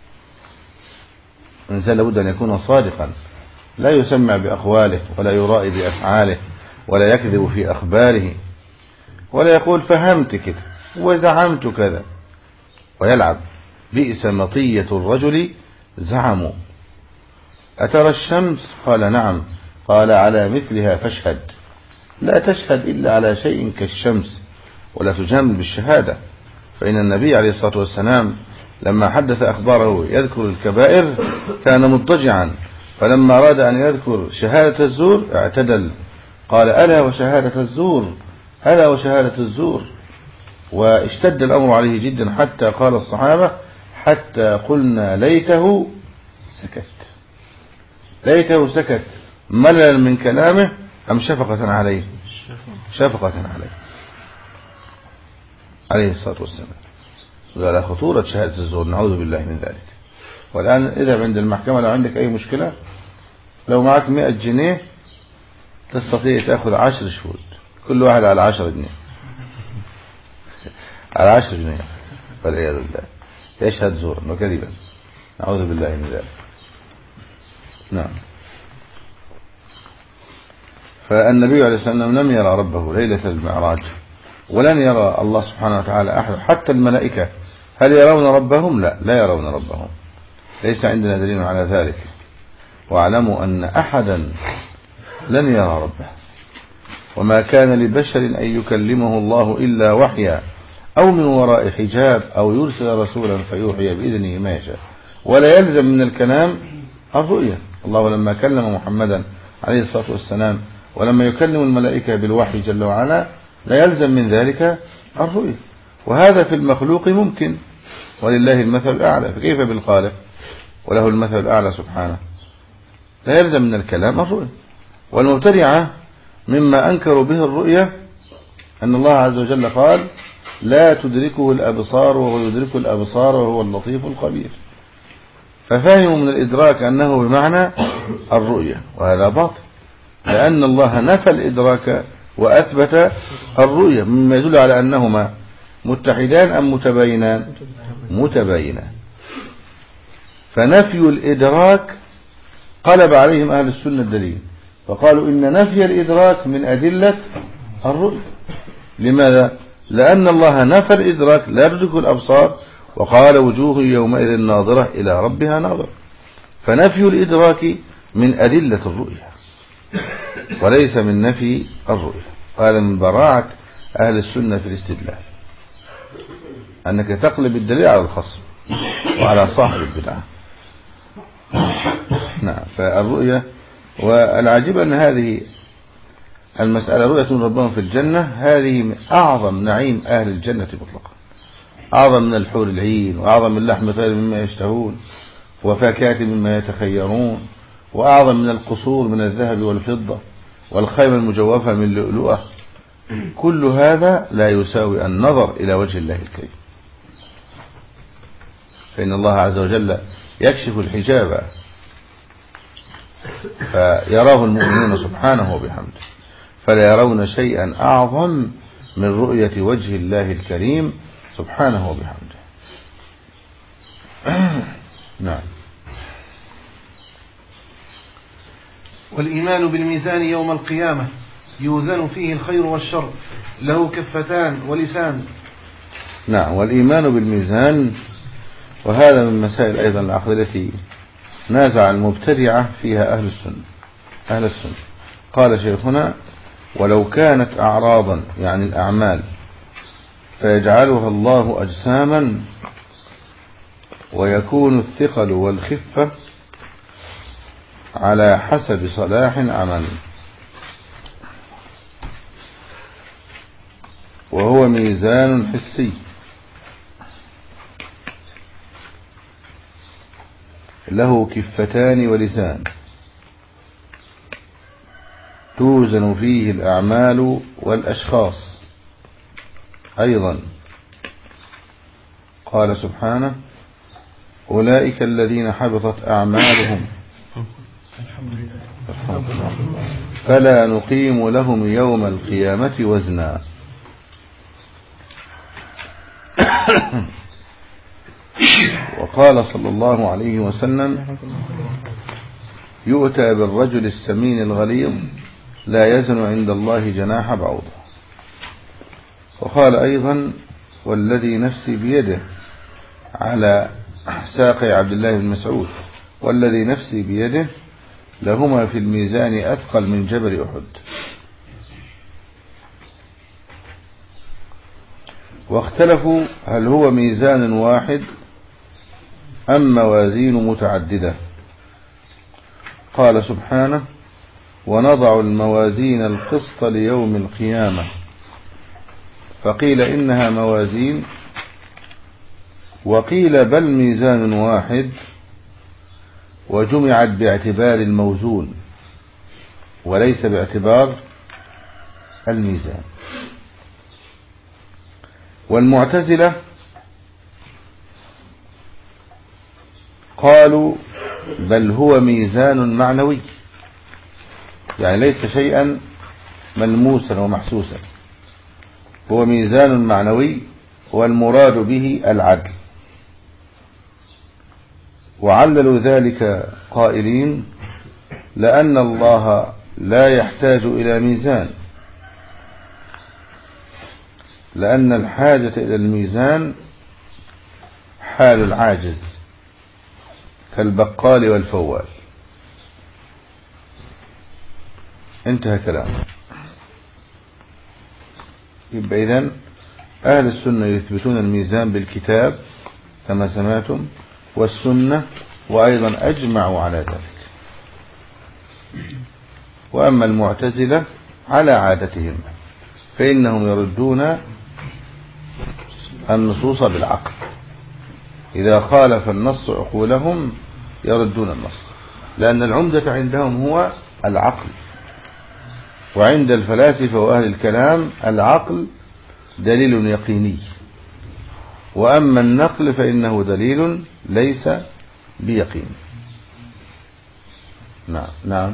الإنسان لابد أن يكون صادقا، لا يسمع بأقواله ولا يرائي بأفعاله ولا يكذب في أخباره ولا يقول فهمت كده وزعمت كذا ويلعب. بئس مطية الرجل زعموا أترى الشمس قال نعم قال على مثلها فاشهد، لا تشهد إلا على شيء كالشمس ولا تجامل بالشهادة. فإن النبي عليه الصلاة والسلام لما حدث أخباره يذكر الكبائر كان مضطجعا، فلما أراد أن يذكر شهادة الزور اعتدل قال ألا وشهادة الزور ألا وشهادة الزور، واشتد الأمر عليه جدا حتى قال الصحابة حتى قلنا ليته سكت، ليته سكت مللا من كلامه أم شفقة عليه، شفقة عليه عليه الصلاة والسلام. وعلى خطورة شهادة الزور نعوذ بالله من ذلك. والآن إذا عند المحكمة لو عندك أي مشكلة لو معك مئة جنيه تستطيع تأخذ عشر شهود كل واحد على عشر جنيه على عشر جنيه والعياذ بالله، يشهد زورا وكذبا نعوذ بالله من ذلك. نعم. فالنبي عليه الصلاة والسلام لم يرى ربه ليلة المعراج ولن يرى الله سبحانه وتعالى أحد، حتى الملائكة هل يرون ربهم؟ لا لا يرون ربهم، ليس عندنا دليل على ذلك. واعلموا أن أحدا لن يرى ربه، وما كان لبشر أن يكلمه الله إلا وحيا أو من وراء حجاب أو يرسل رسولا فيوحي بإذنه ما يشاء، ولا يلزم من الكلام الرؤية. الله لما كلم محمدا عليه الصلاة والسلام ولما يكلم الملائكة بالوحي جل وعلا لا يلزم من ذلك الرؤية، وهذا في المخلوق ممكن ولله المثل الأعلى، فكيف بالخالق وله المثل الأعلى سبحانه؟ لا يلزم من الكلام الرؤية. والمبتدعة مما أنكروا به الرؤية أن الله عز وجل قال لا تدركه الأبصار وهو يدرك الأبصار وهو اللطيف الخبير، ففهموا من الإدراك أنه بمعنى الرؤية، وهذا باطل، لأن الله نفى الإدراك وأثبت الرؤية، مما يدل على أنهما متحدان أم متباينان؟ متباينان. فنفي الإدراك قلب عليهم أهل السنة الدليل، فقالوا إن نفي الإدراك من أدلة الرؤية. لماذا؟ لأن الله نفى الإدراك لا تدرك الأبصار، وقال وجوه يومئذ ناظرة إلى ربها ناظرة، فنفي الإدراك من أدلة الرؤية وليس من نفي الرؤية. هذا من براعة أهل السنة في الاستدلال، أنك تقلب الدليل على الخصم وعلى صاحب البدعة. نعم. فالرؤية، والعجيب أن هذه المسألة رؤية ربهم في الجنة هذه من أعظم نعيم أهل الجنة مطلقا، أعظم من الحور العين وأعظم من لحم طير مما يشتهون وفاكهة مما يتخيرون وأعظم من القصور من الذهب والفضة والخيمة المجوفة من لؤلؤة. كل هذا لا يساوي النظر إلى وجه الله الكريم، فإن الله عز وجل يكشف الحجاب فيراه المؤمنون سبحانه وبحمده، فلا يرون شيئا أعظم من رؤية وجه الله الكريم سبحانه وبحمده. نعم. والإيمان بالميزان يوم القيامة يوزن فيه الخير والشر له كفتان ولسان. نعم، والإيمان بالميزان، وهذا من مسائل أيضا العقل التي نازع المبتدعة فيها أهل السنة أهل السنة قال شيخنا: ولو كانت أعراضا يعني الأعمال فيجعلها الله أجساما ويكون الثقل والخفة على حسب صلاح العمل، وهو ميزان حسي له كفتان ولسان توزن فيه الأعمال والأشخاص. أيضا قال سبحانه: أولئك الذين حبطت أعمالهم فلا نقيم لهم يوم القيامة وزنا. وقال صلى الله عليه وسلم: يؤتى بالرجل السمين الغليظ لا يزن عند الله جناح بعوضة. وقال أيضا: والذي نفسي بيده، على ساقي عبد الله بن مسعود: والذي نفسي بيده لهما في الميزان أثقل من جبل أحد. واختلفوا هل هو ميزان واحد أم موازين متعددة. قال سبحانه: ونضع الموازين القسط ليوم القيامة، فقيل إنها موازين، وقيل بل ميزان واحد وجمعت باعتبار الموزون وليس باعتبار الميزان. والمعتزلة قالوا بل هو ميزان معنوي، يعني ليس شيئا ملموسا ومحسوسا، هو ميزان معنوي والمراد به العدل. وعللوا ذلك قائلين: لأن الله لا يحتاج إلى ميزان، لأن الحاجة إلى الميزان حال العاجز كالبقال والفوال. انتهى كلامه. يبقى إذن أهل السنة يثبتون الميزان بالكتاب كما سمعتم والسنة، وأيضا أجمعوا على ذلك. وأما المعتزلة على عادتهم فإنهم يردون النصوص بالعقل، إذا خالف النص عقولهم يردون النص، لأن العمدة عندهم هو العقل. وعند الفلاسفة وأهل الكلام العقل دليل يقيني، وأما النقل فإنه دليل ليس بيقين. نعم نعم.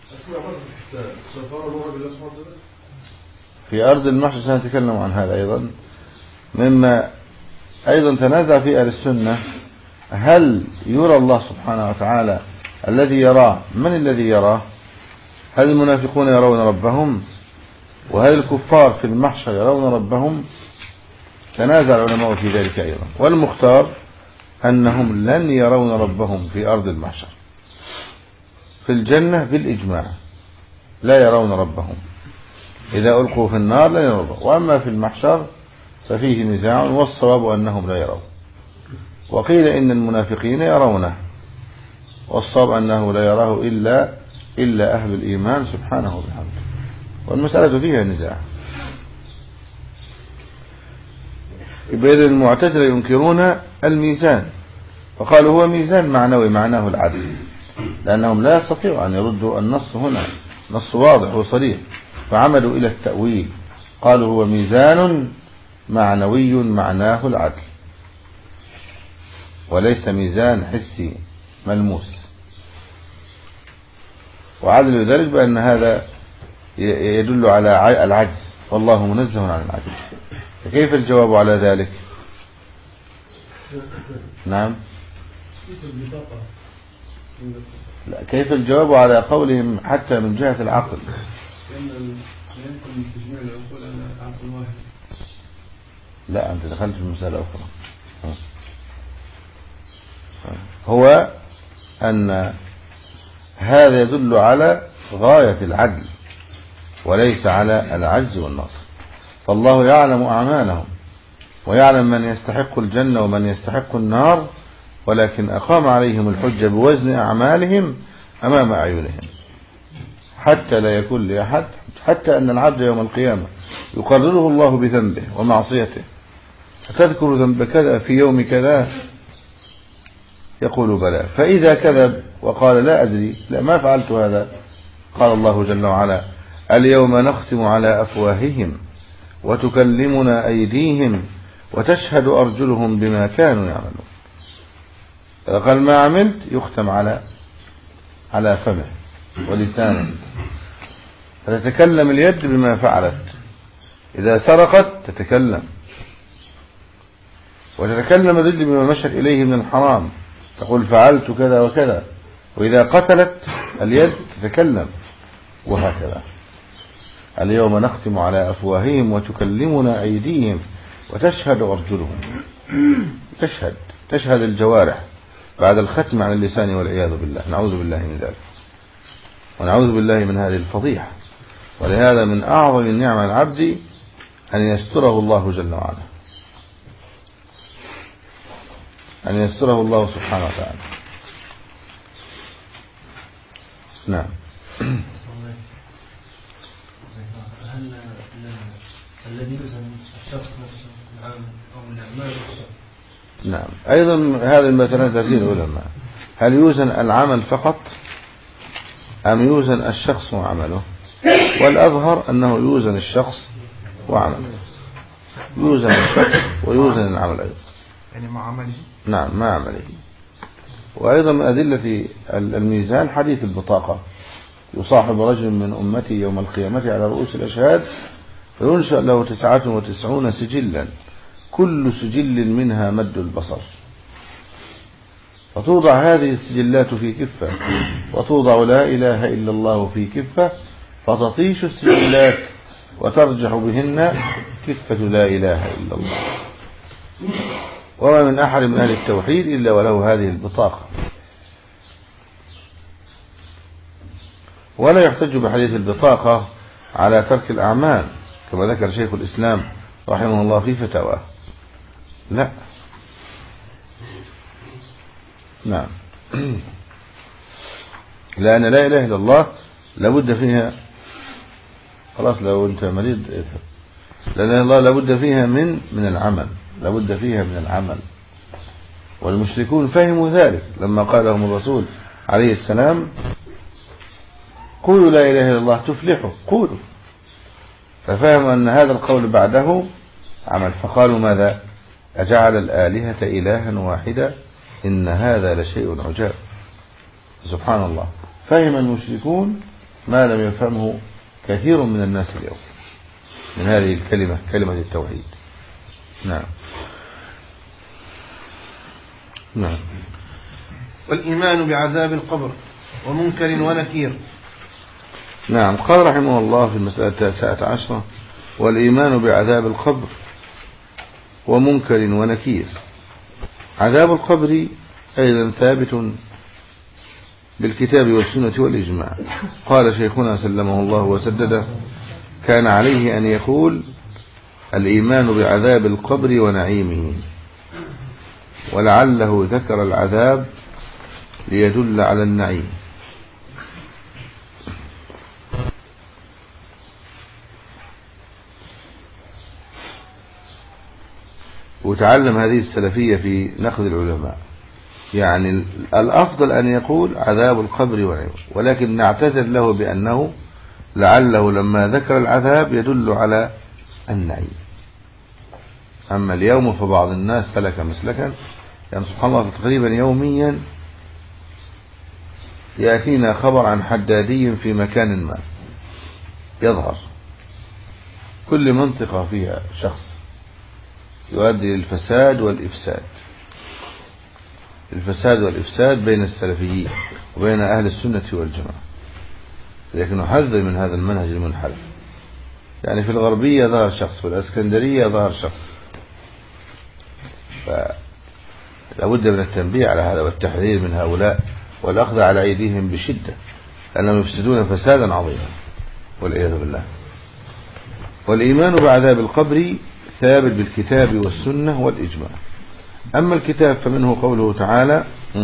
في أرض المحشر سنتكلم عن هذا أيضا. مما أيضا تنازع في أهل السنة: هل يرى الله سبحانه وتعالى الذي يراه؟ من الذي يراه؟ هل المنافقون يرون ربهم؟ وهل الكفار في المحشر يرون ربهم؟ تنازع العلماء في ذلك أيضا. والمختار أنهم لن يرون ربهم في أرض المحشر. في الجنة بالإجماع لا يرون ربهم، إذا ألقوا في النار لا يرون ربهم. وأما في المحشر ففيه نزاع، والصواب أنهم لا يرون. وقيل إن المنافقين يرونه، والصواب أنه لا يراه إلا إلا أهل الإيمان سبحانه وبحمده. والمسألة فيها نزاع. إذن المعتزلة ينكرون الميزان، وقالوا هو ميزان معنوي معناه العدل، لأنهم لا يستطيعوا أن يردوا النص هنا، نص واضح وصريح، فعمدوا إلى التأويل، قالوا هو ميزان معنوي معناه العدل وليس ميزان حسي ملموس. وعدلوا ذلك بأن هذا يدل على العجز، والله منزه عن العجز. فكيف الجواب على ذلك؟ نعم. لا، كيف الجواب على قولهم حتى من جهة العقل؟ لا، أنت دخلت في مسألة أخرى. هو أن هذا يدل على غاية العدل وليس على العجز والنقص. فالله يعلم أعمالهم ويعلم من يستحق الجنة ومن يستحق النار، ولكن أقام عليهم الحجة بوزن أعمالهم أمام أعينهم حتى لا يكون لأحد، حتى أن العبد يوم القيامة يقرره الله بذنبه ومعصيته، تذكر ذنب كذا في يوم كذا، يقول بلى، فإذا كذب وقال لا أدري، لا ما فعلت هذا، قال الله جل وعلا اليوم نختم على أفواههم وتكلمنا أيديهم وتشهد أرجلهم بما كانوا يعملون. قال ما عملت يختم على على فمه ولسانه، فتتكلم اليد بما فعلت، إذا سرقت تتكلم، وتتكلم الرجل بما مشت إليه من الحرام، تقول فعلت كذا وكذا، وإذا قتلت اليد تتكلم، وهكذا. اليوم نختم على أفواههم وتكلمنا أيديهم وتشهد أرجلهم. تشهد تشهد الجوارح بعد الختم عن اللسان والعياذ بالله، نعوذ بالله من ذلك ونعوذ بالله من هذه الفضيحة. ولهذا من أعظم النعم العبد أن يستره الله جل وعلا، أن يستره الله سبحانه وتعالى. نعم. هل الذي يوزن الشخص نفسه العمل أو الأعمال الشخص؟ نعم، أيضا هذا ما تنازع فيه العلماء، هل يوزن العمل فقط أم يوزن الشخص وعمله؟ والأظهر أنه يوزن الشخص وعمله، يوزن الشخص ويوزن العمل أيضا، يعني مع عمله. نعم مع عمله. وأيضا من أدلة الميزان حديث البطاقة، يصاحب رجل من أمتي يوم القيامة على رؤوس الأشهاد فينشأ له تسعة وتسعون سجلا كل سجل منها مد البصر، فتوضع هذه السجلات في كفة وتوضع لا إله إلا الله في كفة، فتطيش السجلات وترجح بهن كفة لا إله إلا الله. وما من أحد من أهل التوحيد إلا وله هذه البطاقة. ولا يحتج بحديث البطاقة على ترك الأعمال كما ذكر شيخ الإسلام رحمه الله في فتاواه، لا. نعم، لأن لا إله إلا الله لابد فيها، خلاص لو أنت مريض اذهب، لأن الله لابد فيها من من العمل، لابد فيها من العمل. والمشركون فهموا ذلك لما قال لهم الرسول عليه السلام قولوا لا إله إلا الله تفلحوا، قولوا، ففهموا أن هذا القول بعده عمل، فقالوا ماذا؟ أجعل الآلهة إلها واحدا إن هذا لشيء عجاب. سبحان الله، فهم المشركون ما لم يفهمه كثير من الناس اليوم من هذه الكلمة، كلمة التوحيد. نعم. نعم. والإيمان بعذاب القبر ومنكر ونكير. نعم، قال رحمه الله في المسألة التاسعة عشرة والإيمان بعذاب القبر ومنكر ونكير. عذاب القبر أيضا ثابت بالكتاب والسنة والإجماع. قال شيخنا سلمه الله وسدده كان عليه أن يقول الإيمان بعذاب القبر ونعيمه، ولعله ذكر العذاب ليدل على النعيم. وتعلم هذه السلفية في نقد العلماء، يعني الأفضل أن يقول عذاب القبر ونعيمه، ولكن نعتذر له بأنه لعله لما ذكر العذاب يدل على النعيم. أما اليوم فبعض الناس سلك مسلكا، يعني سبحان الله تقريبا يوميا يأتينا خبر عن حدادي في مكان ما يظهر، كل منطقة فيها شخص يؤدي للفساد والإفساد. الفساد والإفساد بين السلفيين وبين أهل السنة والجماعة، لكن نحذر من هذا المنهج المنحرف. يعني في الغربية ظهر شخص، في الأسكندرية ظهر شخص، فلابد من التنبيه على هذا والتحذير من هؤلاء والأخذ على أيديهم بشدة، لأنهم يفسدون فسادا عظيما والعياذ بالله. والإيمان بعذاب القبر ثابت بالكتاب والسنة والإجماع. أما الكتاب فمنه قوله تعالى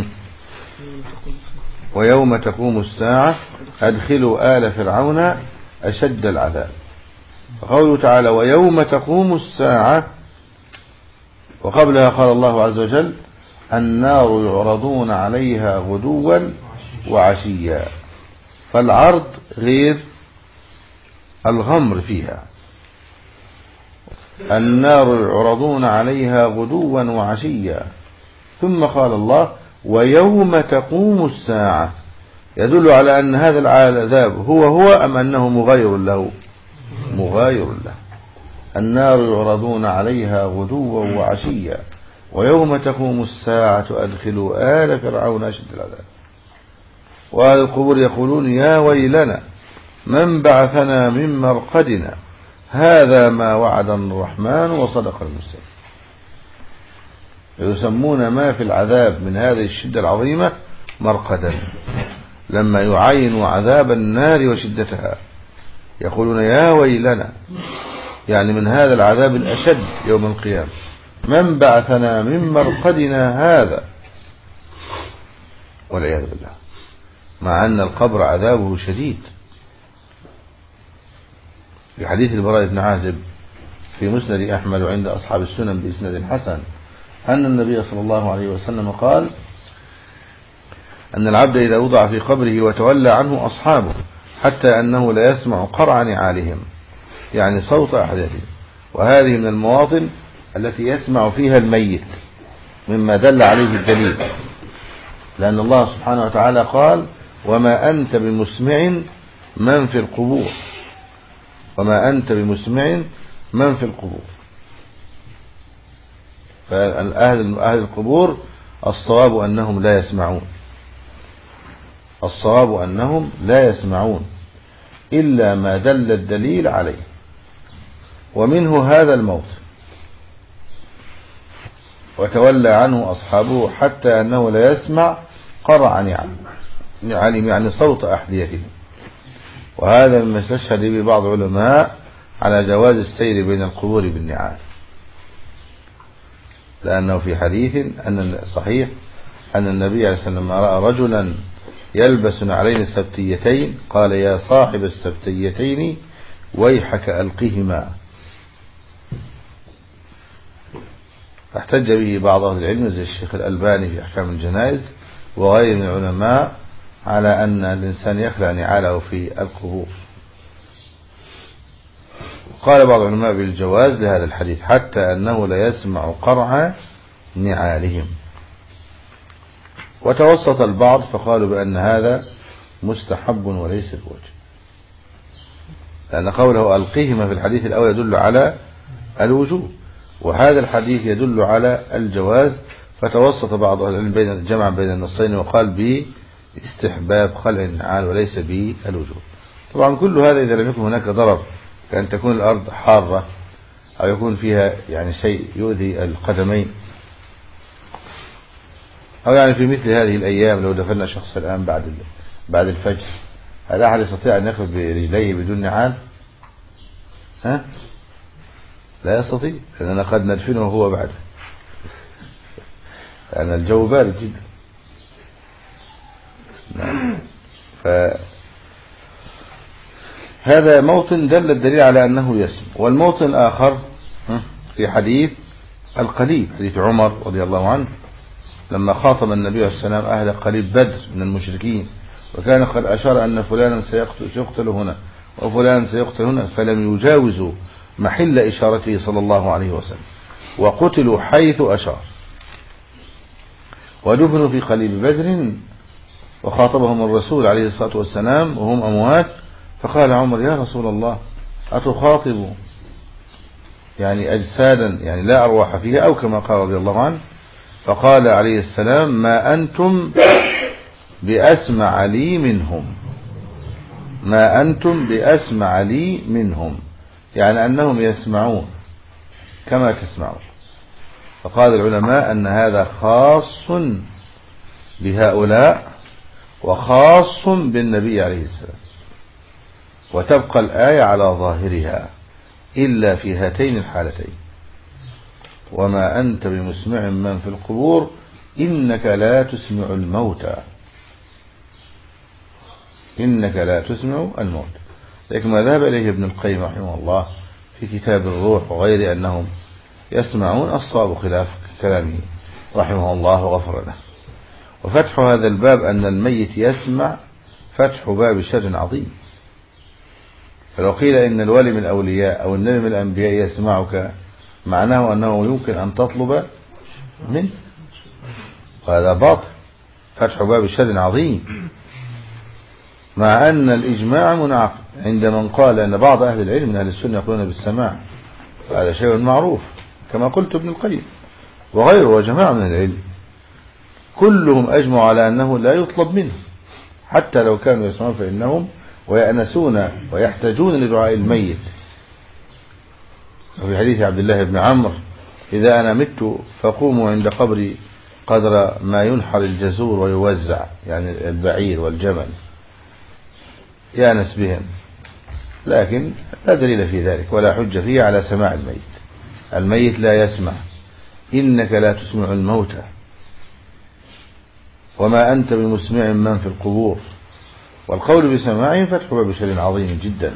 ويوم تقوم الساعة أدخلوا آل فرعون أشد العذاب. فقوله تعالى ويوم تقوم الساعة، وقبلها قال الله عز وجل النار يعرضون عليها غدوا وعشيا، فالعرض غير الغمر فيها. النار يعرضون عليها غدوا وعشيا، ثم قال الله ويوم تقوم الساعة، يدل على أن هذا العذاب هو هو أم أنه مغاير له؟ مغاير له. النار يعرضون عليها غدوا وعشيا ويوم تقوم الساعة أدخلوا آل فرعون أشد العذاب. وأهل القبور يقولون يا ويلنا من بعثنا من مرقدنا هذا ما وعد الرحمن وصدق المرسلين. يسمون ما في العذاب من هذه الشدة العظيمة مرقدا، لما يعينوا عذاب النار وشدتها يقولون يا ويلنا، يعني من هذا العذاب الأشد يوم القيامة، من بعثنا من مرقدنا هذا، والعياذ بالله، مع أن القبر عذابه شديد. في حديث البراء بن عازب في مسند أحمد وعند أصحاب السنن بإسناد حسن أن النبي صلى الله عليه وسلم قال أن العبد إذا وضع في قبره وتولى عنه أصحابه حتى أنه لا يسمع قرع نعالهم، يعني صوت أحدهم، وهذه من المواطن التي يسمع فيها الميت مما دل عليه الدليل، لأن الله سبحانه وتعالى قال وما أنت بمسمع من في القبور، وما أنت بمسمع من في القبور. فأهل أهل القبور الصواب أنهم لا يسمعون، الصواب أنهم لا يسمعون إلا ما دل الدليل عليه، ومنه هذا الموت وتولى عنه أصحابه حتى أنه لا يسمع قرع نعالهم، يعني صوت أحذيتهم. وهذا مما استشهد به بعض العلماء على جواز السير بين القبور بالنعال، لأنه في حديث أن صحيح أن النبي عليه الصلاة والسلام رأى رجلا يلبس عليه السبتيتين قال يا صاحب السبتيتين ويحك ألقهما، فاحتج به بعض أهل العلم زي الشيخ الألباني في أحكام الجنائز وغير من العلماء على أن الإنسان يخلع نعاله في القبور. قال بعض العلماء بالجواز لهذا الحديث حتى أنه لا يسمع قرع نعالهم، وتوسط البعض فقالوا بأن هذا مستحب وليس بواجب، لأن قوله ألقيهما في الحديث الأول يدل على الوجوب، وهذا الحديث يدل على الجواز، فتوسط بعض العلم بين الجمع بين النصين وقال باستحباب خلع النعال وليس بالوجوب. طبعا كل هذا إذا لم يكن هناك ضرر كأن تكون الأرض حارة أو يكون فيها يعني شيء يؤذي القدمين، أو يعني في مثل هذه الأيام لو دفنا شخص الآن بعد بعد الفجر، هل أحد يستطيع أن يأخذ برجليه بدون نعال؟ ها؟ لا يستطيع، لأننا قد ندفنه وهو بعد، لأن الجو بارد جدا. نعم. فهذا موطن دل الدليل على أنه يسمع. والموطن الآخر في حديث القليب، حديث عمر رضي الله عنه لما خاطب النبي عليه السلام أهل قليب بدر من المشركين، وكان قد أشار أن فلانا سيقتل هنا وفلان سيقتل هنا، فلم يجاوزوا محل إشارته صلى الله عليه وسلم، وقتلوا حيث أشار، ودفنوا في قليب بدر، وخاطبهم الرسول عليه الصلاة والسلام وهم أموات، فقال عمر يا رسول الله أتخاطب يعني أجسادا يعني لا أرواح فيها، أو كما قال رضي الله عنه، فقال عليه السلام ما أنتم بأسمع لي منهم، ما أنتم بأسمع لي منهم، يعني أنهم يسمعون كما تسمعون. فقال العلماء أن هذا خاص بهؤلاء وخاص بالنبي عليه السلام، وتبقى الآية على ظاهرها إلا في هاتين الحالتين: وما أنت بمسمع من في القبور إنك لا تسمع الموتى، إنك لا تسمع الموت. لكن ما ذهب إليه ابن القيم رحمه الله في كتاب الروح وغير أنهم يسمعون الصواب خلاف كلامه رحمه الله وغفر له. وفتح هذا الباب أن الميت يسمع فتح باب شر عظيم. فلو قيل إن الولي من الأولياء أو النبي من الأنبياء يسمعك، معناه أنه يمكن أن تطلب منه، وهذا باطل، فتح باب شر عظيم. مع أن الإجماع منعقد عند من قال أن بعض أهل العلم من أهل السنة يقولون بالسماع، وهذا شيء معروف كما قلت ابن القيم وغيره وجماعة من العلم كلهم أجمعوا على أنه لا يطلب منه، حتى لو كانوا يسمعون فإنهم ويأنسون ويحتاجون لدعاء الميت. وفي حديث عبد الله بن عمرو إذا أنا مت فقوموا عند قبري قدر ما ينحر الجزور ويوزع، يعني البعير والجمل، يأنس بهم. لكن لا دليل في ذلك ولا حجة فيه على سماع الميت. الميت لا يسمع، إنك لا تسمع الموتى، وما أنت بمسمع من في القبور. والقول بسماعهم فتح باب شر عظيم جدا.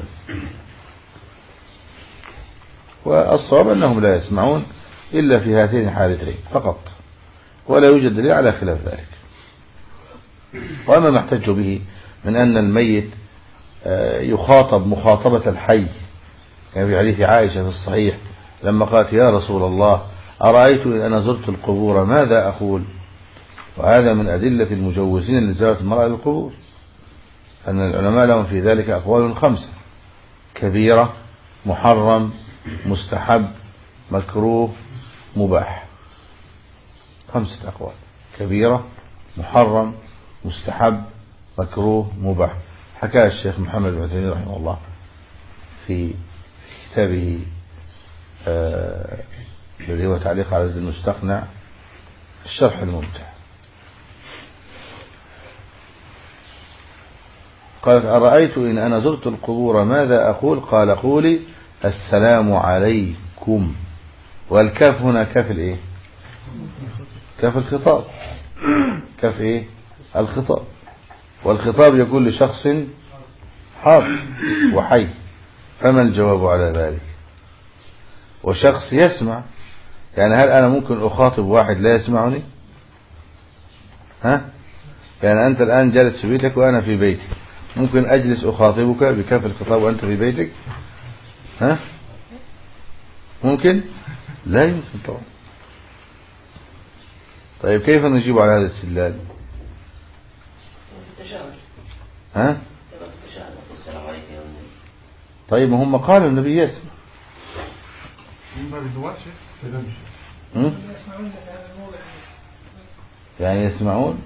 والصواب أنهم لا يسمعون إلا في هاتين الحالتين فقط، ولا يوجد دليل على خلاف ذلك. وأما ما احتج به من أن الميت يخاطب مخاطبة الحي، كما في حديث عائشة في الصحيح لما قالت يا رسول الله أرأيت إن أنا زرت القبور ماذا أقول؟ وهذا من أدلة المجوزين لزيارة المرأة للقبور، أن العلماء لهم في ذلك أقوال خمسة: كبيرة، محرم، مستحب، مكروه، مباح. خمسة أقوال: كبيرة، محرم، مستحب، مكروه، مباح. حكى الشيخ محمد بن عثيمين رحمه الله في كتابه آه الذي هو تعليق على زاد المستقنع الشرح الممتع، قالت أرأيت إن أنا زرت القبور ماذا أقول؟ قال قولي السلام عليكم. والكاف هنا كاف الإيه؟ كاف الخطاب، كاف إيه؟ الخطاب. والخطاب يكون لشخص حاضر وحي، فما الجواب على ذلك؟ وشخص يسمع، يعني هل أنا ممكن أخاطب واحد لا يسمعني؟ ها؟ يعني أنت الآن جالس في بيتك وأنا في بيتي، ممكن أجلس أخاطبك بكاف الخطاب وأنت في بيتك؟ ها؟ ممكن؟ لا يمكن طبعا. طيب كيف نجيب على هذا الاستدلال؟ ها؟ طيب ما هم قالوا النبي يسمع. يعني يسمعون؟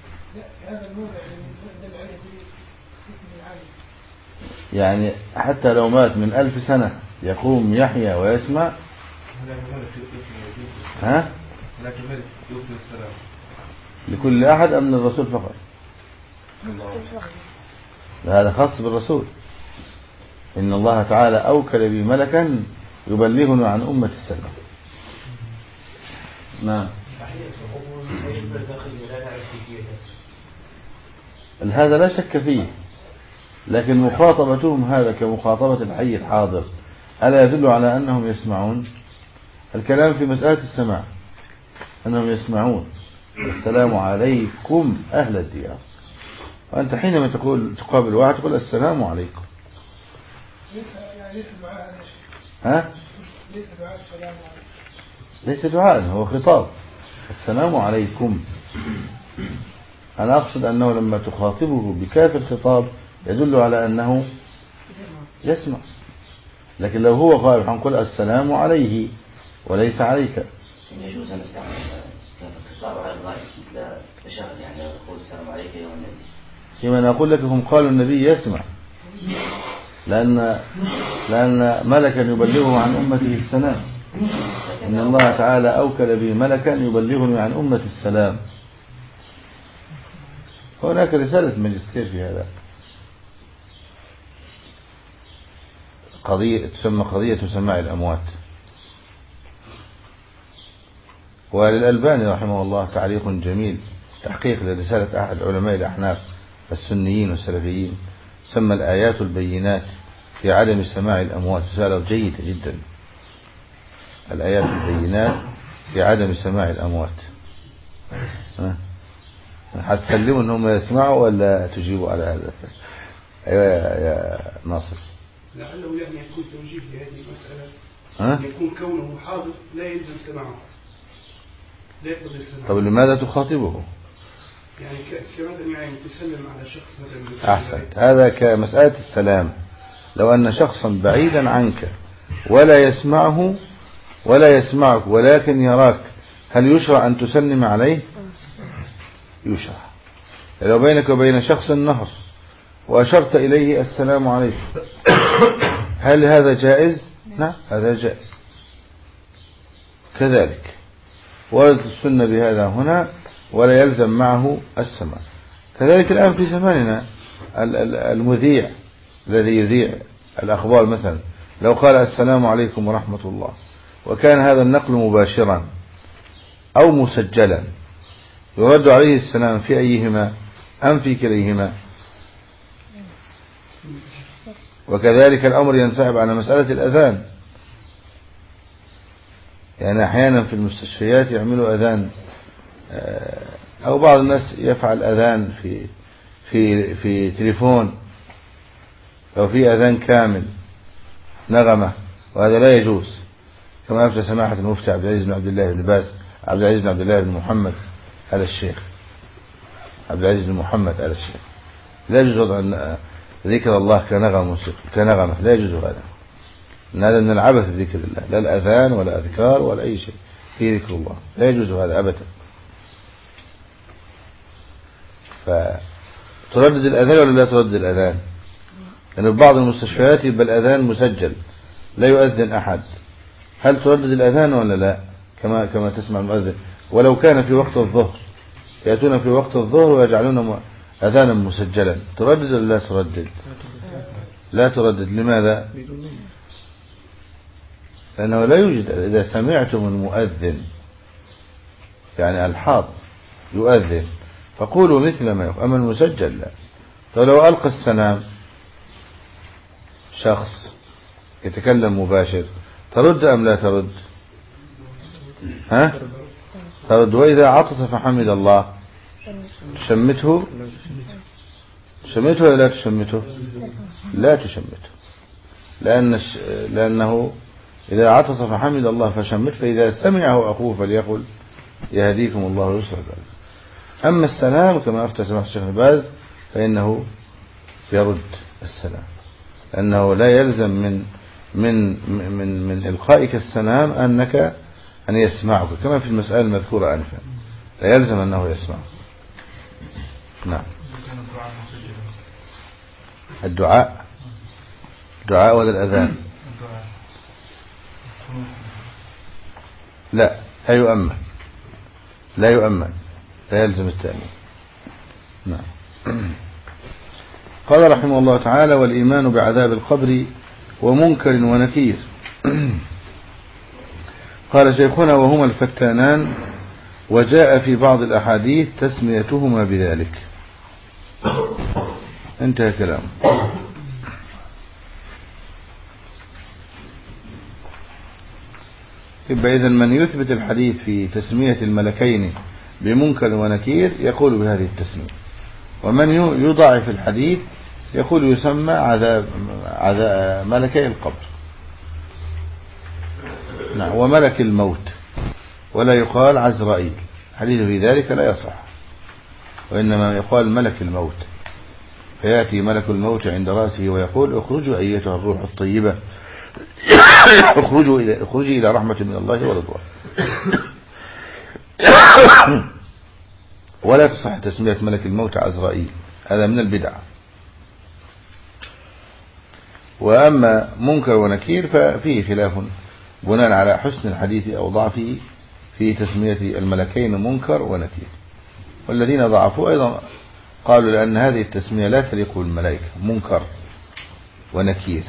يعني حتى لو مات من ألف سنة يقوم يحيى ويسمع؟ ها؟ لكل أحد أم الرسول فقط؟ هذا خاص بالرسول. إن الله تعالى أوكل بي ملكا يبلغنا عن أمة السلام. نعم. هذا لا شك فيه، لكن مخاطبتهم هذا كمخاطبة الحي الحاضر ألا يدل على أنهم يسمعون؟ الكلام في مسألة السماع أنهم يسمعون. السلام عليكم أهل الديار، وأنت حينما تقول تقابل واحد تقول السلام عليكم. ها؟ ليس دعاء، هو خطاب. السلام عليكم. أنا أقصد أنه لما تخاطبه بكاف الخطاب يدل على أنه يسمع. لكن لو هو غائب هنقول السلام عليه وليس عليك. يجوز أن نستعمل كاف الخطاب الصابع على الغاية مثل تشهد يعني يقول السلام عليك يا النبي. فيما نقول لك هم قالوا النبي يسمع، لأن لأن ملكا يبلغه عن أمته السلام، إن الله تعالى أوكل به ملكا يبلغني عن أمة السلام. هناك رسالة ماجستير في هذا، قضية تسمى قضية سماع الأموات. وللألباني رحمه الله تعليق جميل، تحقيق لرسالة أحد علماء الأحناف السنيين والسلفيين، سمى الآيات البينات في عدم سماع الأموات. رسالة جيدة جدا، الآيات البينات في عدم سماع الأموات. هتسلموا أنهم يسمعوا ولا تجيبوا على هذا؟ أيوة يا ناصر. لعله يعني يكون توجيه لهذه المسألة، ها؟ يكون كونه حاضر لا يلزم سماعه، لا يقدر السماع. طب لماذا تخاطبه؟ يعني كمثلا يعني تسلم على شخص مثلا. أحسنت، هذا كمسألة السلام. لو أن شخصا بعيدا عنك ولا يسمعه ولا يسمعك ولكن يراك، هل يشرع أن تسلم عليه؟ يشرع. لو بينك وبين شخص النهر وأشرت إليه السلام عليكم، هل هذا جائز؟ نعم هذا جائز. كذلك وردت السنة بهذا هنا ولا يلزم معه السماع. كذلك الآن في زماننا المذيع الذي يذيع الأخبار مثلا، لو قال السلام عليكم ورحمة الله وكان هذا النقل مباشرا أو مسجلا، يرد عليه السلام في أيهما أم في كليهما؟ وكذلك الأمر ينسحب على مسألة الأذان. يعني أحيانا في المستشفيات يعملوا أذان، أو بعض الناس يفعل أذان في في في تليفون، أو في أذان كامل نغمة، وهذا لا يجوز، كما أفتى سماحة المفتي عبد العزيز بن عبد الله بن باز عبد العزيز بن عبد الله بن محمد آل الشيخ عبد العزيز بن محمد آل الشيخ. لا يجوز وضع ذكر الله كنغمة كنغمة، لا يجوز هذا. إن هذا من العبث بذكر الله، لا الأذان ولا أذكار ولا أي شيء في ذكر الله، لا يجوز هذا أبدا. فتردد الأذان ولا لا تردد الأذان؟ لأن يعني بعض المستشفيات يبقى الأذان مسجل لا يؤذن أحد، هل تردد الأذان ولا لا؟ كما كما تسمع المؤذن، ولو كان في وقت الظهر يأتون في وقت الظهر ويجعلون أذانا مسجلا، تردد ولا لا تردد؟ لا تردد. لماذا؟ لأنه لا يوجد. إذا سمعتم المؤذن يعني الحاض يؤذن فقولوا مثل ما يقول، أما المسجل لا. فلو ألقى السلام شخص يتكلم مباشر، ترد أم لا ترد؟ ها؟ ترد. وإذا عطس فحمد الله تشمته؟ تشمته ولا لا تشمته؟ لا تشمته، لأن لأنه إذا عطس فحمد الله فشمت، فإذا سمعه أخوه فليقل يهديكم الله يسر ذلك. أما السلام كما أفتى سماحة الشيخ باز فإنه يرد السلام، لأنه لا يلزم من من من من إلقائك السلام أنك أن يسمعك، كما في المسألة المذكورة آنفا لا يلزم أنه يسمع. نعم. الدعاء الدعاء ولا الأذان؟ لا لا يؤمن لا يؤمن لا يلزم التأمين. نعم. قال رحمه الله تعالى: والإيمان بعذاب القبر ومنكر ونكير. قال شيخنا: وهما الفتانان، وجاء في بعض الأحاديث تسميتهما بذلك. انتهى كلام. يبقى إذن من يثبت الحديث في تسمية الملكين بمنكر ونكير يقول بهذه التسمية، ومن يضعف الحديث يقول يسمى عذاب, عذاب ملكي القبر. نعم. وملك الموت، ولا يقال عزرائيل، حديث في ذلك لا يصح، وإنما يقال ملك الموت، فيأتي ملك الموت عند رأسه ويقول: اخرجوا أيتها الروح الطيبة، اخرجوا إلى اخرجي إلى رحمة من الله ورضوان. ولا تصح تسمية ملك الموت عزرائيل، هذا من البدع. وأما منكر ونكير ففيه خلاف بناء على حسن الحديث أو ضعفه في تسمية الملكين منكر ونكير. والذين ضعفوا أيضا قالوا لأن هذه التسمية لا تليق بالملائكة، منكر ونكير.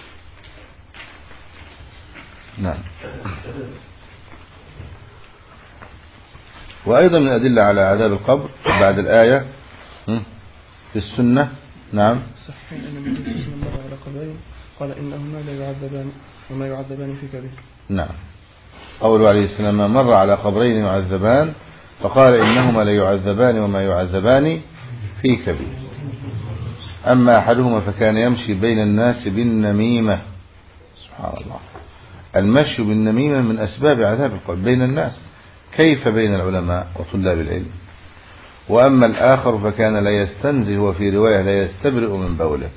نعم. وأيضا من الأدلة على عذاب القبر بعد الآية في السنة. نعم. صحيح أن النبي صلى الله عليه وسلم مر على قبرين قال إنهما لا يعذبان وما يعذبان في كبير. نعم. قوله عليه السلام مر على قبرين يعذبان فقال إنهما لا يعذبان وما يعذبان في كبير. أما أحدهما فكان يمشي بين الناس بالنميمة. سبحان الله، المشي بالنميمة من أسباب عذاب القبر بين الناس، كيف بين العلماء وطلاب العلم. وأما الآخر فكان لا يستنزه، وفي رواية لا يستبرئ من بوله،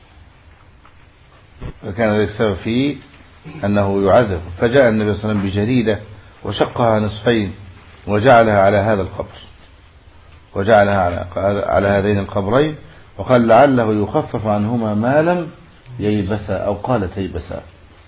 فكان ذلك السبب فيه أنه يعذب. فجاء النبي صلى الله عليه وسلم بجريدة وشقها نصفين وجعلها على هذا القبر، وجعلها على على هذين القبرين، وقال لعله يخفف عنهما ما لم ييبسا، أو قال تيبسا.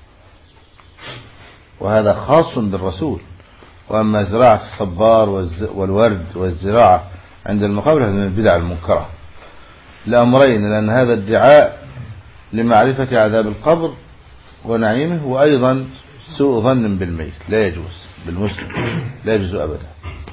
وهذا خاص بالرسول. وأما زراعة الصبار والورد والزراعة عند المقابر هذا من البدع المنكرة لأمرين: لأن هذا ادعاء لمعرفة عذاب القبر ونعيمه، وأيضا سوء ظن بالميت، لا يجوز بالمسلم، لا يجوز أبدا.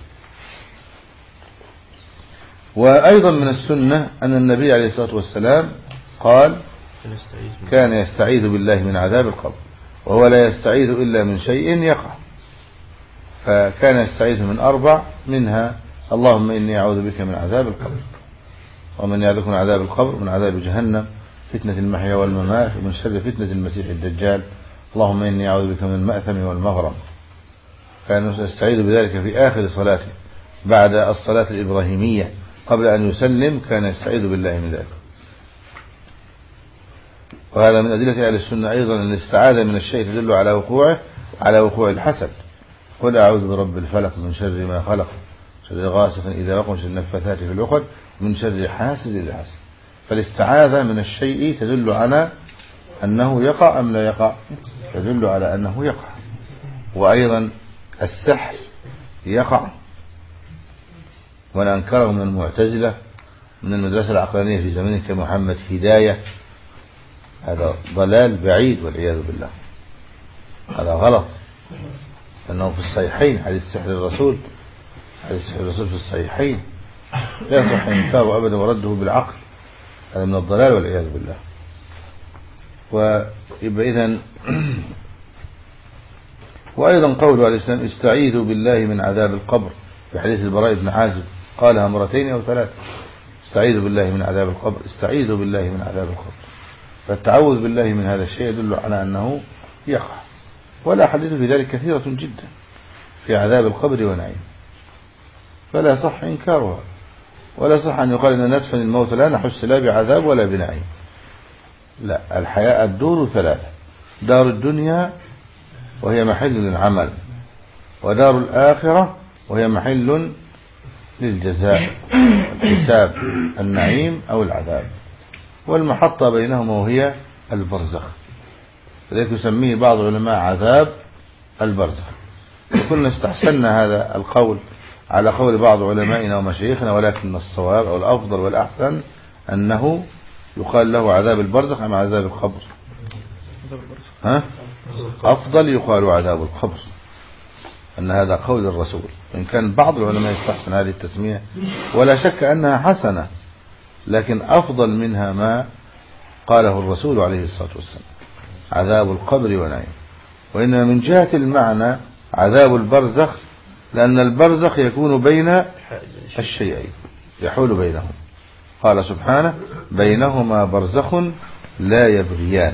وأيضا من السنة أن النبي عليه الصلاة والسلام قال كان يستعيذ بالله من عذاب القبر، وهو لا يستعيذ إلا من شيء يقع، فكان يستعيذ من أربع، منها اللهم إني أعوذ بك من عذاب القبر، ومن يعوذ من عذاب القبر، من عذاب جهنم، فتنة المحيا والممات، ومن شر فتنة المسيح الدجال، اللهم إني أعوذ بك من المأثم والمغرم. كان يستعيذ بذلك في آخر صلاته بعد الصلاة الإبراهيمية قبل أن يسلم، كان يستعيذ بالله من ذلك. وهذا من أدلة أهل السنة أيضا أن الاستعاذة من الشيء تدل على وقوعه، على وقوع الحسد. قل أعوذ برب الفلق من شر ما خلق، شر غاسق إذا وقع، شر النفاثات في العقد، من شر حاسد إذا حسد. فالاستعاذة من الشيء تدل على أنه يقع أم لا يقع؟ تدل على أنه يقع. وأيضا السحر يقع، ومن أنكره من المعتزلة من المدرسة العقلانية في زمانه كمحمد هداية، هذا ضلال بعيد والعياذ بالله، هذا غلط. أنه في الصحيحين حديث سحر الرسول، حديث سحر الرسول في الصحيحين لا يصح إنكاره أبدا ورده بالعقل، هذا من الضلال والعياذ بالله. ويبقى إذن وأيضا قوله عليه السلام استعيذوا بالله من عذاب القبر في حديث البراء بن عازب، قالها مرتين أو ثلاث: استعيذوا بالله من عذاب القبر، استعيذوا بالله من عذاب القبر. فالتعوذ بالله من هذا الشيء يدل على أنه يقع، ولا حديث في ذلك كثيرة جدا في عذاب القبر ونعيم، فلا صح إنكارها، ولا صح أن يقال أن ندفن الموت لا نحس لا بعذاب ولا بنعيم. لا، الحياة الدور ثلاثة: دار الدنيا وهي محل للعمل، ودار الآخرة وهي محل للجزاء والحساب، النعيم أو العذاب، والمحطة بينهما وهي البرزخ، لذلك يسميه بعض العلماء عذاب البرزخ. وكنا استحسنا هذا القول على قول بعض علمائنا ومشايخنا، ولكن الصواب أو الأفضل والأحسن أنه يقال له عذاب البرزخ أم عذاب القبر؟ ها؟ أفضل يقال عذاب القبر، أن هذا قول الرسول، إن كان بعض العلماء يستحسن هذه التسمية ولا شك أنها حسنة، لكن أفضل منها ما قاله الرسول عليه الصلاة والسلام: عذاب القبر ونعيم. وإنما من جهة المعنى عذاب البرزخ، لأن البرزخ يكون بين الشيئين، يحول بينهم. قال سبحانه: بينهما برزخ لا يبغيان.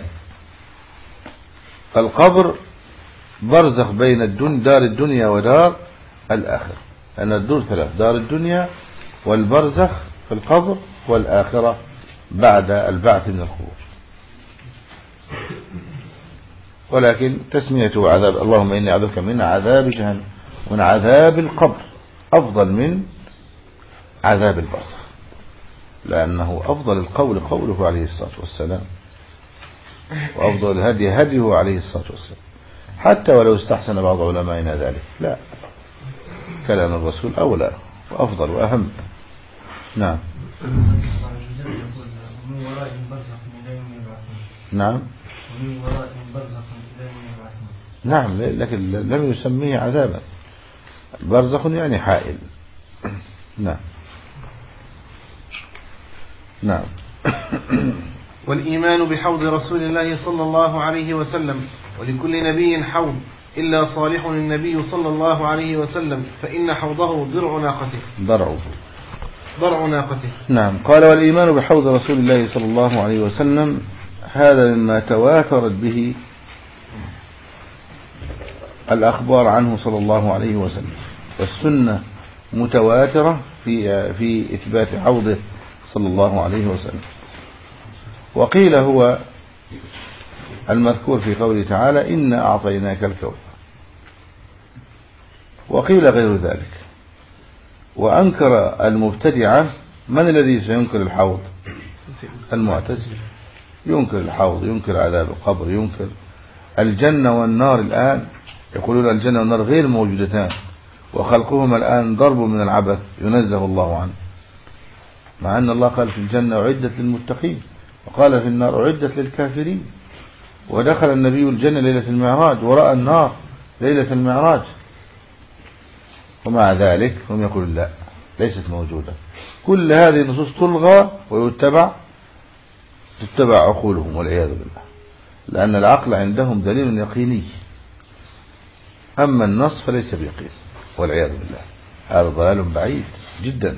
فالقبر برزخ بين الدن دار الدنيا ودار الآخرة، لأن الدور ثلاث: دار الدنيا والبرزخ في القبر والآخرة بعد البعث من القبور. ولكن تسميته عذاب اللهم إني أعوذ بك من عذاب جهنم ومن عذاب القبر أفضل من عذاب البرزخ، لأنه أفضل القول قوله عليه الصلاة والسلام، وأفضل الهدي هديه عليه الصلاة والسلام، حتى ولو استحسن بعض علمائنا ذلك، لا، كلام الرسول أولى وأفضل وأهم. نعم. نعم. نعم، لكن لم يسميه عذابا، برزخ يعني حائل. نعم. نعم. والإيمان بحوض رسول الله صلى الله عليه وسلم، ولكل نبي حوض إلا صالح النبي صلى الله عليه وسلم، فإن حوضه درع ناقته. درع درع ناقته. نعم. قال والإيمان بحوض رسول الله صلى الله عليه وسلم هذا مما تواترت به الأخبار عنه صلى الله عليه وسلم، والسنة متواترة في في إثبات حوضه صلى الله عليه وسلم. وقيل هو المذكور في قوله تعالى إنا أعطيناك الكوثر، وقيل غير ذلك. وأنكر المبتدعة. من الذي سينكر الحوض؟ المعتزلة. ينكر الحوض، ينكر عذاب القبر، ينكر الجنة والنار. الآن يقولون الجنة والنار غير موجودتان، وخلقهما الآن ضرب من العبث ينزه الله عنه، مع أن الله قال في الجنة أعدت للمتقين، وقال في النار أعدت للكافرين. ودخل النبي الجنة ليلة المعراج ورأى النار ليلة المعراج، ومع ذلك هم يقولون لا، ليست موجودة. كل هذه النصوص تلغى ويتبع تتبع عقولهم والعياذ بالله، لأن العقل عندهم دليل يقيني، أما النص فليس بيقين والعياذ بالله. هذا ضلال بعيد جدا.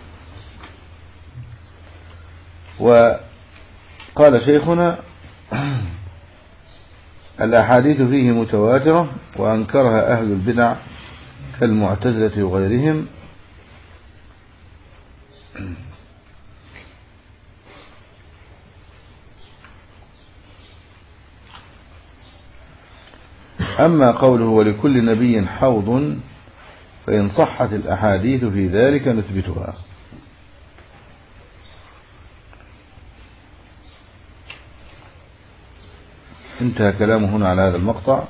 وقال شيخنا الأحاديث فيه متواترة، وأنكرها أهل البدع كالمعتزلة وغيرهم. أما قوله ولكل نبي حوض فإن صحت الأحاديث في ذلك نثبتها. انتهى كلامه هنا على هذا المقطع.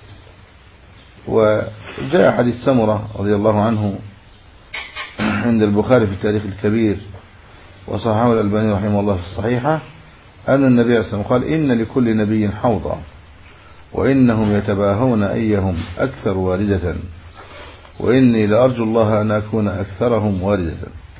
وجاء حديث سمرة رضي الله عنه عند البخاري في التاريخ الكبير، وصححه الألباني رحمه الله في الصحيحة، أن النبي صلى الله عليه وسلم قال إن لكل نبي حوضا، وإنهم يتباهون أيهم أكثر واردة، وإني لأرجو الله أن أكون أكثرهم واردة.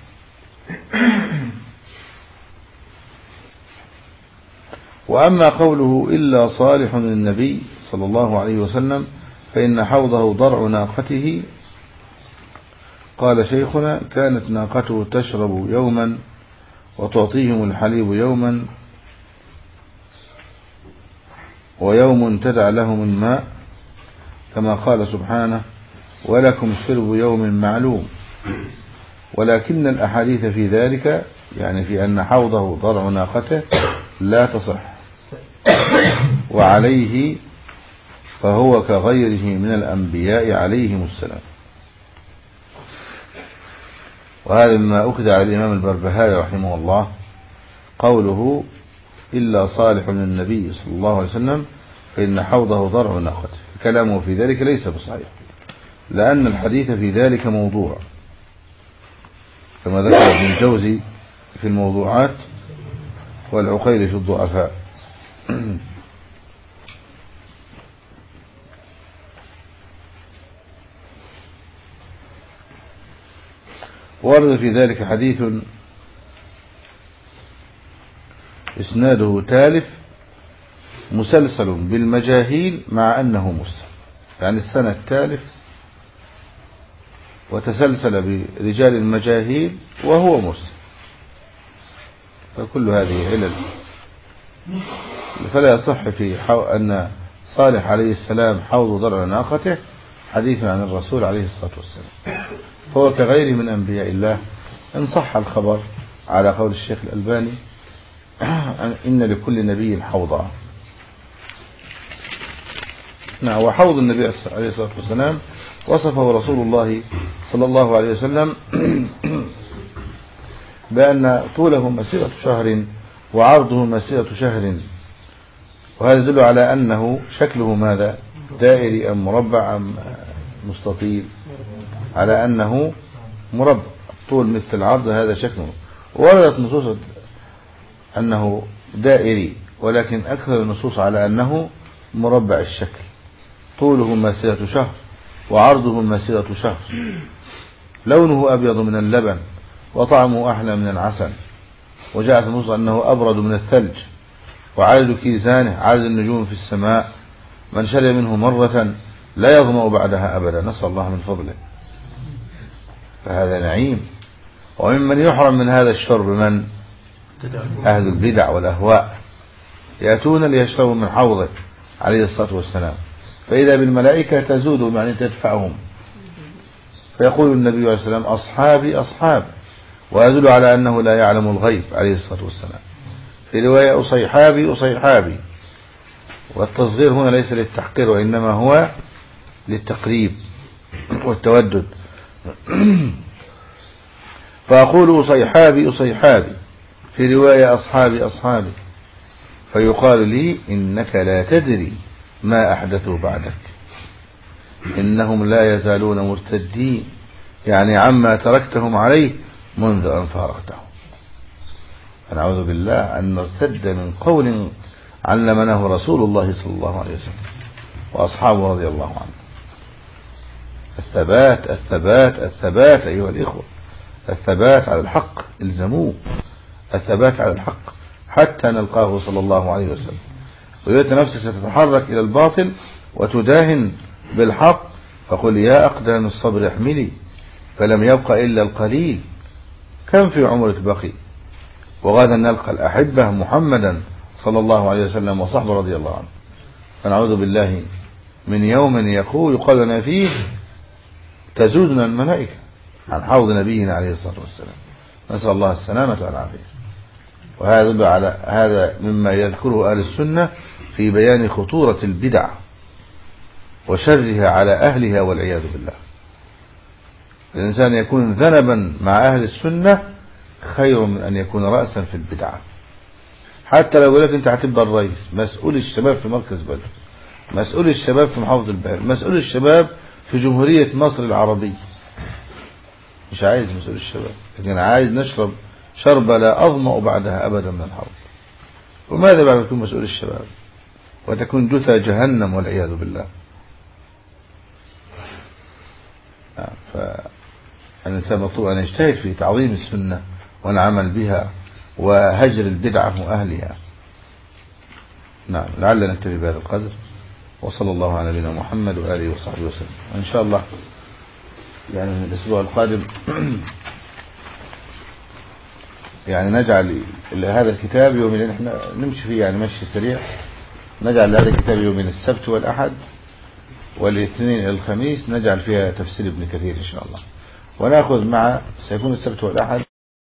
وأما قوله إلا صالح النبي صلى الله عليه وسلم فإن حوضه ضرع ناقته، قال شيخنا كانت ناقته تشرب يوما وتعطيهم الحليب يوما، ويوم تدع لهم الماء، كما قال سبحانه ولكم شرب يوم معلوم. ولكن الأحاديث في ذلك، يعني في أن حوضه ضرع ناقته، لا تصح، وعليه فهو كغيره من الأنبياء عليهم السلام. وهذا مما أخذ على الإمام البربهاري رحمه الله قوله إلا صالح للنبي صلى الله عليه وسلم فإن حوضه ضرع ناقته. كلامه في ذلك ليس بصحيح، لأن الحديث في ذلك موضوع، كما ذكر ابن الجوزي في الموضوعات والعقيل في الضعفاء. ورد في ذلك حديث إسناده تالف مسلسل بالمجاهيل مع أنه مسلم، يعني السنة التالف وتسلسل برجال المجاهيل وهو مسلم، فكل هذه علل. فلا يصح في حو... أن صالح عليه السلام حوض ضرع ناقته حديث عن الرسول عليه الصلاة والسلام، هو كغيره من أنبياء الله إن صح الخبر على قول الشيخ الألباني إن لكل نبي حوضا. نعم. وحوض النبي عليه الصلاة والسلام وصفه رسول الله صلى الله عليه وسلم بأن طوله مسيرة شهر وعرضه مسيرة شهر، وهذا يدل على أنه شكله ماذا؟ دائري أم مربع أم مستطيل؟ على أنه مربع، طول مثل العرض، هذا شكله. وردت نصوص أنه دائري، ولكن أكثر النصوص على أنه مربع الشكل، طوله مسيرة شهر وعرضه مسيرة شهر، لونه أبيض من اللبن وطعمه أحلى من العسل، وجاءت النصوص أنه أبرد من الثلج، وعدد كيزانه عدد النجوم في السماء، من شرب منه مرة لا يظمأ بعدها أبدا، نسأل الله من فضله. فهذا نعيم. وممن يحرم من هذا الشرب من؟ أهل البدع والأهواء، يأتون ليشربوا من حوضه عليه الصلاة والسلام، فإذا بالملائكة تزودهم يعني تدفعهم، فيقول النبي عليه الصلاة والسلام أصحابي أصحاب، ويدل على أنه لا يعلم الغيب عليه الصلاة والسلام. في رواية أصيحابي أصيحابي، والتصغير هنا ليس للتحقير وإنما هو للتقريب والتودد. فأقول أصيحابي أصيحابي، في رواية أصحابي أصحابي، فيقال لي إنك لا تدري ما أحدثوا بعدك، إنهم لا يزالون مرتدين، يعني عما تركتهم عليه منذ أن فارقتهم. فنعوذ بالله أن نرتد من قول علمناه رسول الله صلى الله عليه وسلم وأصحابه رضي الله عنه. الثبات الثبات الثبات أيها الإخوة، الثبات على الحق، الزموه الثبات على الحق حتى نلقاه صلى الله عليه وسلم. وإذا نفسك ستتحرك إلى الباطل وتداهن بالحق، فقل يا أقدام الصبر احملي، فلم يبق إلا القليل، كم في عمرك بقي؟ وغدا نلقى الأحبة محمدا صلى الله عليه وسلم وصحبه رضي الله عنه. فنعوذ بالله من يوم يقول يقال لنا فيه تزودنا الملائكة عن حوض نبينا عليه الصلاة والسلام، نسأل الله السلامة والعافية. وهذا يدل على هذا مما يذكره أهل السنة في بيان خطورة البدع وشرها على أهلها والعياذ بالله. الإنسان يكون ذنبا مع أهل السنة خير من أن يكون رأسا في البدعة. حتى لو قلت أنت هتبقى الرئيس، مسؤول الشباب في مركز بدر، مسؤول الشباب في محافظة البحر، مسؤول الشباب في جمهورية مصر العربية، مش عايز مسؤول الشباب، لكن عايز نشرب شربة لا أظمأ بعدها أبدا من الحوض. وماذا بعد تكون مسؤول الشباب وتكون جثى جهنم والعياذ بالله؟ فالإنسان مطلوب أن يجتهد في تعظيم السنة والعمل بها وهجر البدعة وأهلها. نعم، لعلنا نكتفي بهذا القدر، وصلى الله على نبينا محمد وآله وصحبه وسلم. وإن شاء الله يعني من الأسبوع القادم يعني نجعل هذا الكتاب يومين، احنا نمشي فيه يعني مشي سريع، نجعل هذا الكتاب يومين السبت والأحد، والاثنين الخميس نجعل فيها تفسير ابن كثير إن شاء الله، ونأخذ مع سيكون السبت والأحد